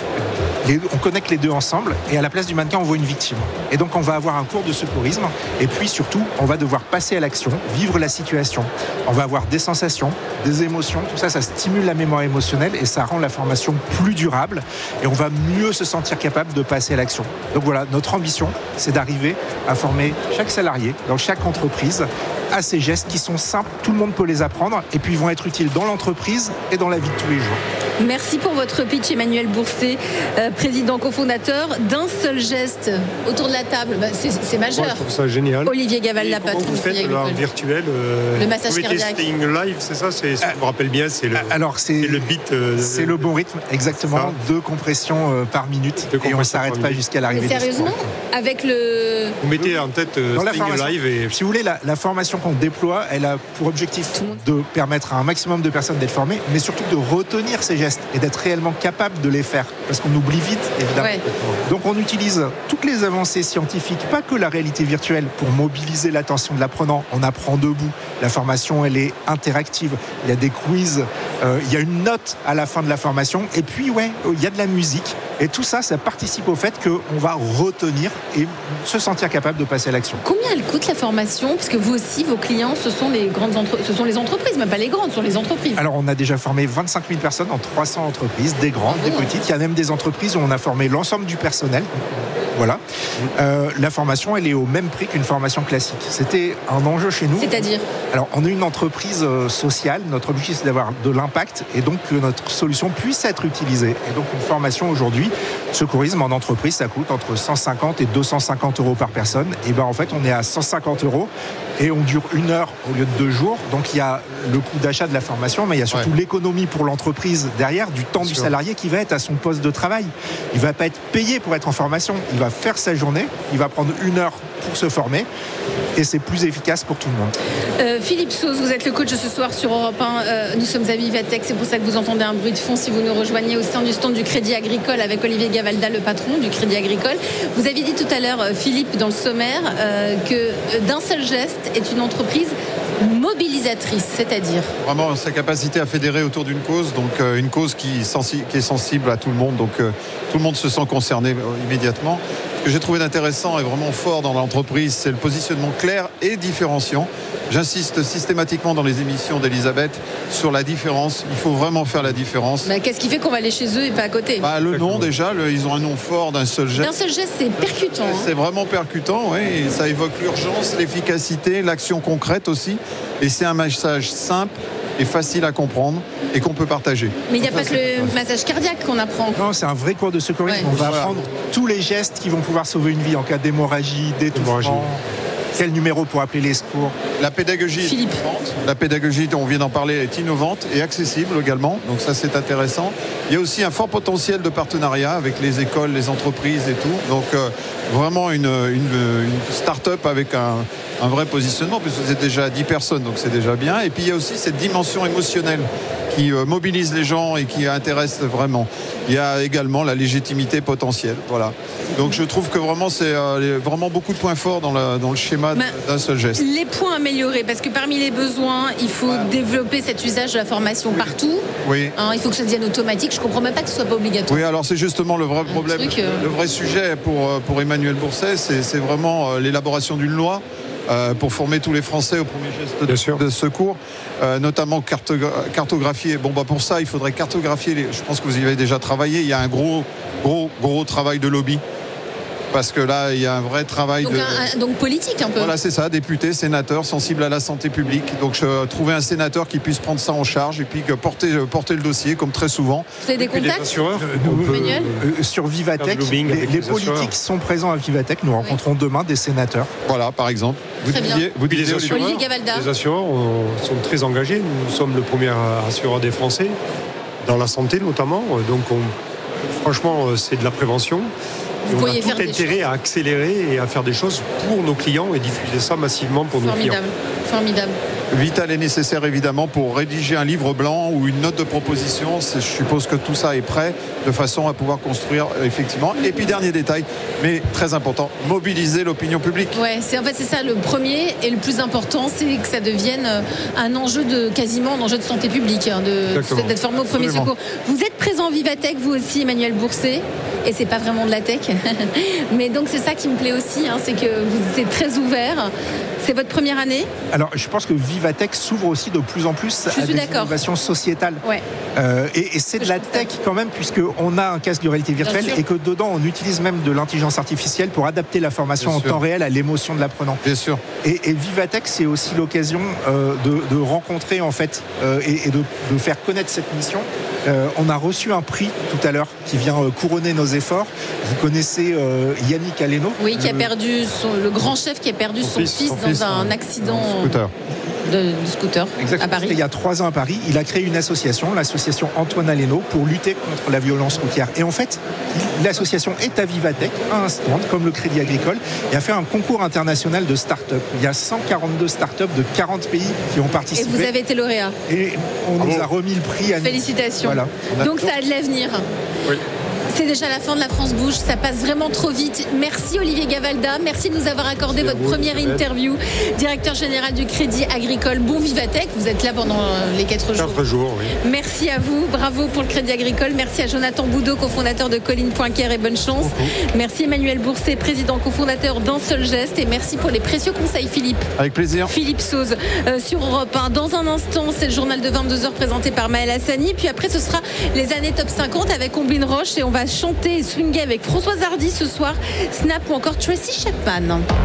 On connecte les deux ensemble et à la place du mannequin, on voit une victime. Et donc on va avoir un cours de secourisme et puis surtout, on va devoir passer à l'action, vivre la situation. On va avoir des sensations, des émotions. Tout ça, ça stimule la mémoire émotionnelle et ça rend la formation plus durable et on va mieux se sentir capable de passer à l'action. Donc voilà, notre ambition, c'est d'arriver à former chaque salarié dans chaque entreprise à ces gestes qui sont simples, tout le monde peut les apprendre et puis ils vont être utiles dans l'entreprise et dans la vie de tous les jours. Merci pour votre pitch, Emmanuel Bourset, président cofondateur d'Un Seul Geste. Autour de la table, c'est majeur. Moi, je trouve ça génial. Olivier Gaval-Lapatre. Comment vous faites en virtuel le massage cardiaque. Staying live, c'est ça, je me rappelle bien, c'est le beat. C'est le bon rythme, exactement. 2 compressions par minute et on ne s'arrête pas jusqu'à l'arrivée. Mais sérieusement, avec le. Vous mettez en tête Staying live et. Si vous voulez, la formation qu'on déploie, elle a pour objectif de permettre à un maximum de personnes d'être formées, mais surtout de retenir ces gestes gestes et d'être réellement capable de les faire. Parce qu'on oublie vite, évidemment. Ouais. Donc on utilise toutes les avancées scientifiques, pas que la réalité virtuelle, pour mobiliser l'attention de l'apprenant. On apprend debout. La formation, elle est interactive. Il y a des quiz, il y a une note à la fin de la formation. Et puis, il y a de la musique. Et tout ça, ça participe au fait qu'on va retenir et se sentir capable de passer à l'action. Combien elle coûte la formation ? Parce que vous aussi, vos clients, ce sont les entreprises, même pas les grandes, ce sont les entreprises. Alors, on a déjà formé 25 000 personnes dans 300 entreprises, des grandes, des petites. Il y a même des entreprises où on a formé l'ensemble du personnel. Voilà. La formation, elle est au même prix qu'une formation classique. C'était un enjeu chez nous. C'est-à-dire ? Alors, on est une entreprise sociale. Notre objectif, c'est d'avoir de l'impact et donc que notre solution puisse être utilisée. Et donc, une formation aujourd'hui, secourisme en entreprise, ça coûte entre 150 et 250 euros par personne. Et en fait, on est à 150 euros et on dure 1 heure au lieu de 2 jours. Donc, il y a le coût d'achat de la formation, mais il y a surtout l'économie pour l'entreprise derrière, du temps du salarié qui va être à son poste de travail. Il ne va pas être payé pour être en formation. Il va faire sa journée, il va prendre 1 heure pour se former et c'est plus efficace pour tout le monde. Philippe Sauze, vous êtes le coach ce soir sur Europe 1. Nous sommes à Vivatech, c'est pour ça que vous entendez un bruit de fond si vous nous rejoignez au sein du stand du Crédit Agricole avec Olivier Gavalda, le patron du Crédit Agricole. Vous avez dit tout à l'heure, Philippe, dans le sommaire, que d'un seul geste est une entreprise mobilisatrice, c'est-à-dire vraiment sa capacité à fédérer autour d'une cause, donc une cause qui est sensible à tout le monde, donc tout le monde se sent concerné immédiatement. Ce que j'ai trouvé d'intéressant et vraiment fort dans l'entreprise, c'est le positionnement clair et différenciant. J'insiste systématiquement dans les émissions d'Elisabeth sur la différence. Il faut vraiment faire la différence. Qu'est-ce qui fait qu'on va aller chez eux et pas à côté ? Le nom déjà, ils ont un nom fort d'un seul geste. D'un seul geste, c'est percutant. C'est vraiment percutant, oui. Et ça évoque l'urgence, l'efficacité, l'action concrète aussi. Et c'est un message simple et facile à comprendre et qu'on peut partager. Mais il n'y a pas que le massage cardiaque qu'on apprend. Non, c'est un vrai cours de secourisme. On va apprendre tous les gestes qui vont pouvoir sauver une vie en cas d'hémorragie, d'étouffement. Quel numéro pour appeler les secours ? La pédagogie est innovante. La pédagogie, on vient d'en parler, est innovante et accessible également. Donc ça, c'est intéressant. Il y a aussi un fort potentiel de partenariat avec les écoles, les entreprises et tout. Donc vraiment une start-up avec un vrai positionnement, puisque vous êtes déjà 10 personnes, donc c'est déjà bien. Et puis il y a aussi cette dimension émotionnelle qui mobilise les gens et qui intéresse vraiment. Il y a également la légitimité potentielle. Voilà. Donc je trouve que vraiment c'est vraiment beaucoup de points forts dans le schéma d'un seul geste. Les points améliorés, parce que parmi les besoins, il faut développer cet usage de la formation partout. Oui. Il faut que ça devienne automatique. Je ne comprends même pas que ce soit pas obligatoire. Oui, alors c'est justement le vrai problème. Le vrai sujet pour Emmanuel Bourset, c'est vraiment l'élaboration d'une loi pour former tous les Français au premier geste de secours, notamment cartographier. Pour ça, il faudrait cartographier. Je pense que vous y avez déjà travaillé. Il y a un gros travail de lobby. Parce que là, il y a un vrai travail donc politique un peu. Voilà, c'est ça, député, sénateur, sensible à la santé publique. Donc trouver un sénateur qui puisse prendre ça en charge et puis porter le dossier, comme très souvent. Vous avez des contacts sur Vivatech, les politiques sont présents à Vivatech. Nous rencontrons demain des sénateurs. Voilà, par exemple. Vous disiez Olivier Gavalda. Les assureurs sont très engagés. Nous sommes le premier assureur des Français, dans la santé notamment. Donc franchement, c'est de la prévention. Et on a tout intérêt à accélérer et à faire des choses pour nos clients et diffuser ça massivement pour nos clients. Formidable. Vital est nécessaire évidemment pour rédiger un livre blanc ou une note de proposition. Je suppose que tout ça est prêt de façon à pouvoir construire effectivement. Et puis dernier détail, mais très important, mobiliser l'opinion publique. Ouais, c'est ça le premier et le plus important, c'est que ça devienne un enjeu de santé publique, d'être formé au premier secours. Vous êtes présent Vivatech, vous aussi Emmanuel Bourset, et c'est pas vraiment de la tech, mais donc c'est ça qui me plaît aussi, c'est que vous êtes très ouvert. C'est votre première année ? Alors, je pense que Vivatech s'ouvre aussi de plus en plus à des innovations sociétales. Ouais. Et c'est de la tech quand même, puisqu'on a un casque de réalité virtuelle et que dedans, on utilise même de l'intelligence artificielle pour adapter la formation en temps réel à l'émotion de l'apprenant. Bien sûr. Et Vivatech, c'est aussi l'occasion de rencontrer, en fait, et de faire connaître cette mission. On a reçu un prix tout à l'heure qui vient couronner nos efforts. Vous connaissez Yannick Aleno ? Oui, qui a perdu le grand chef qui a perdu son fils dans un accident. de scooter à Paris. Il y a 3 ans à Paris, il a créé une association, l'association Antoine Aleno, pour lutter contre la violence routière. Et en fait, l'association est à Vivatech, a un stand comme le Crédit Agricole, et a fait un concours international de start-up. Il y a 142 start-up de 40 pays qui ont participé. Et vous avez été lauréat. Et on nous a remis le prix à nous. Félicitations. Voilà. Donc ça a de l'avenir. Oui. C'est déjà la fin de La France Bouge, ça passe vraiment trop vite. Merci Olivier Gavalda, merci de nous avoir accordé votre première interview. Directeur général du Crédit Agricole Bon Vivatech, vous êtes là pendant les 4 jours. 4 jours, oui. Merci à vous, bravo pour le Crédit Agricole. Merci à Jonathan Boudot, cofondateur de Colline Poincaré et bonne chance. Merci Emmanuel Bourset, président cofondateur d'Un Seul Geste. Et merci pour les précieux conseils Philippe. Avec plaisir. Philippe Sauze sur Europe 1. Dans un instant, c'est le journal de 22h présenté par Maël Hassani. Puis après, ce sera les années top 50 avec Omblin Roche et on va chanter et swinguer avec Françoise Hardy ce soir, Snap ou encore Tracy Chapman.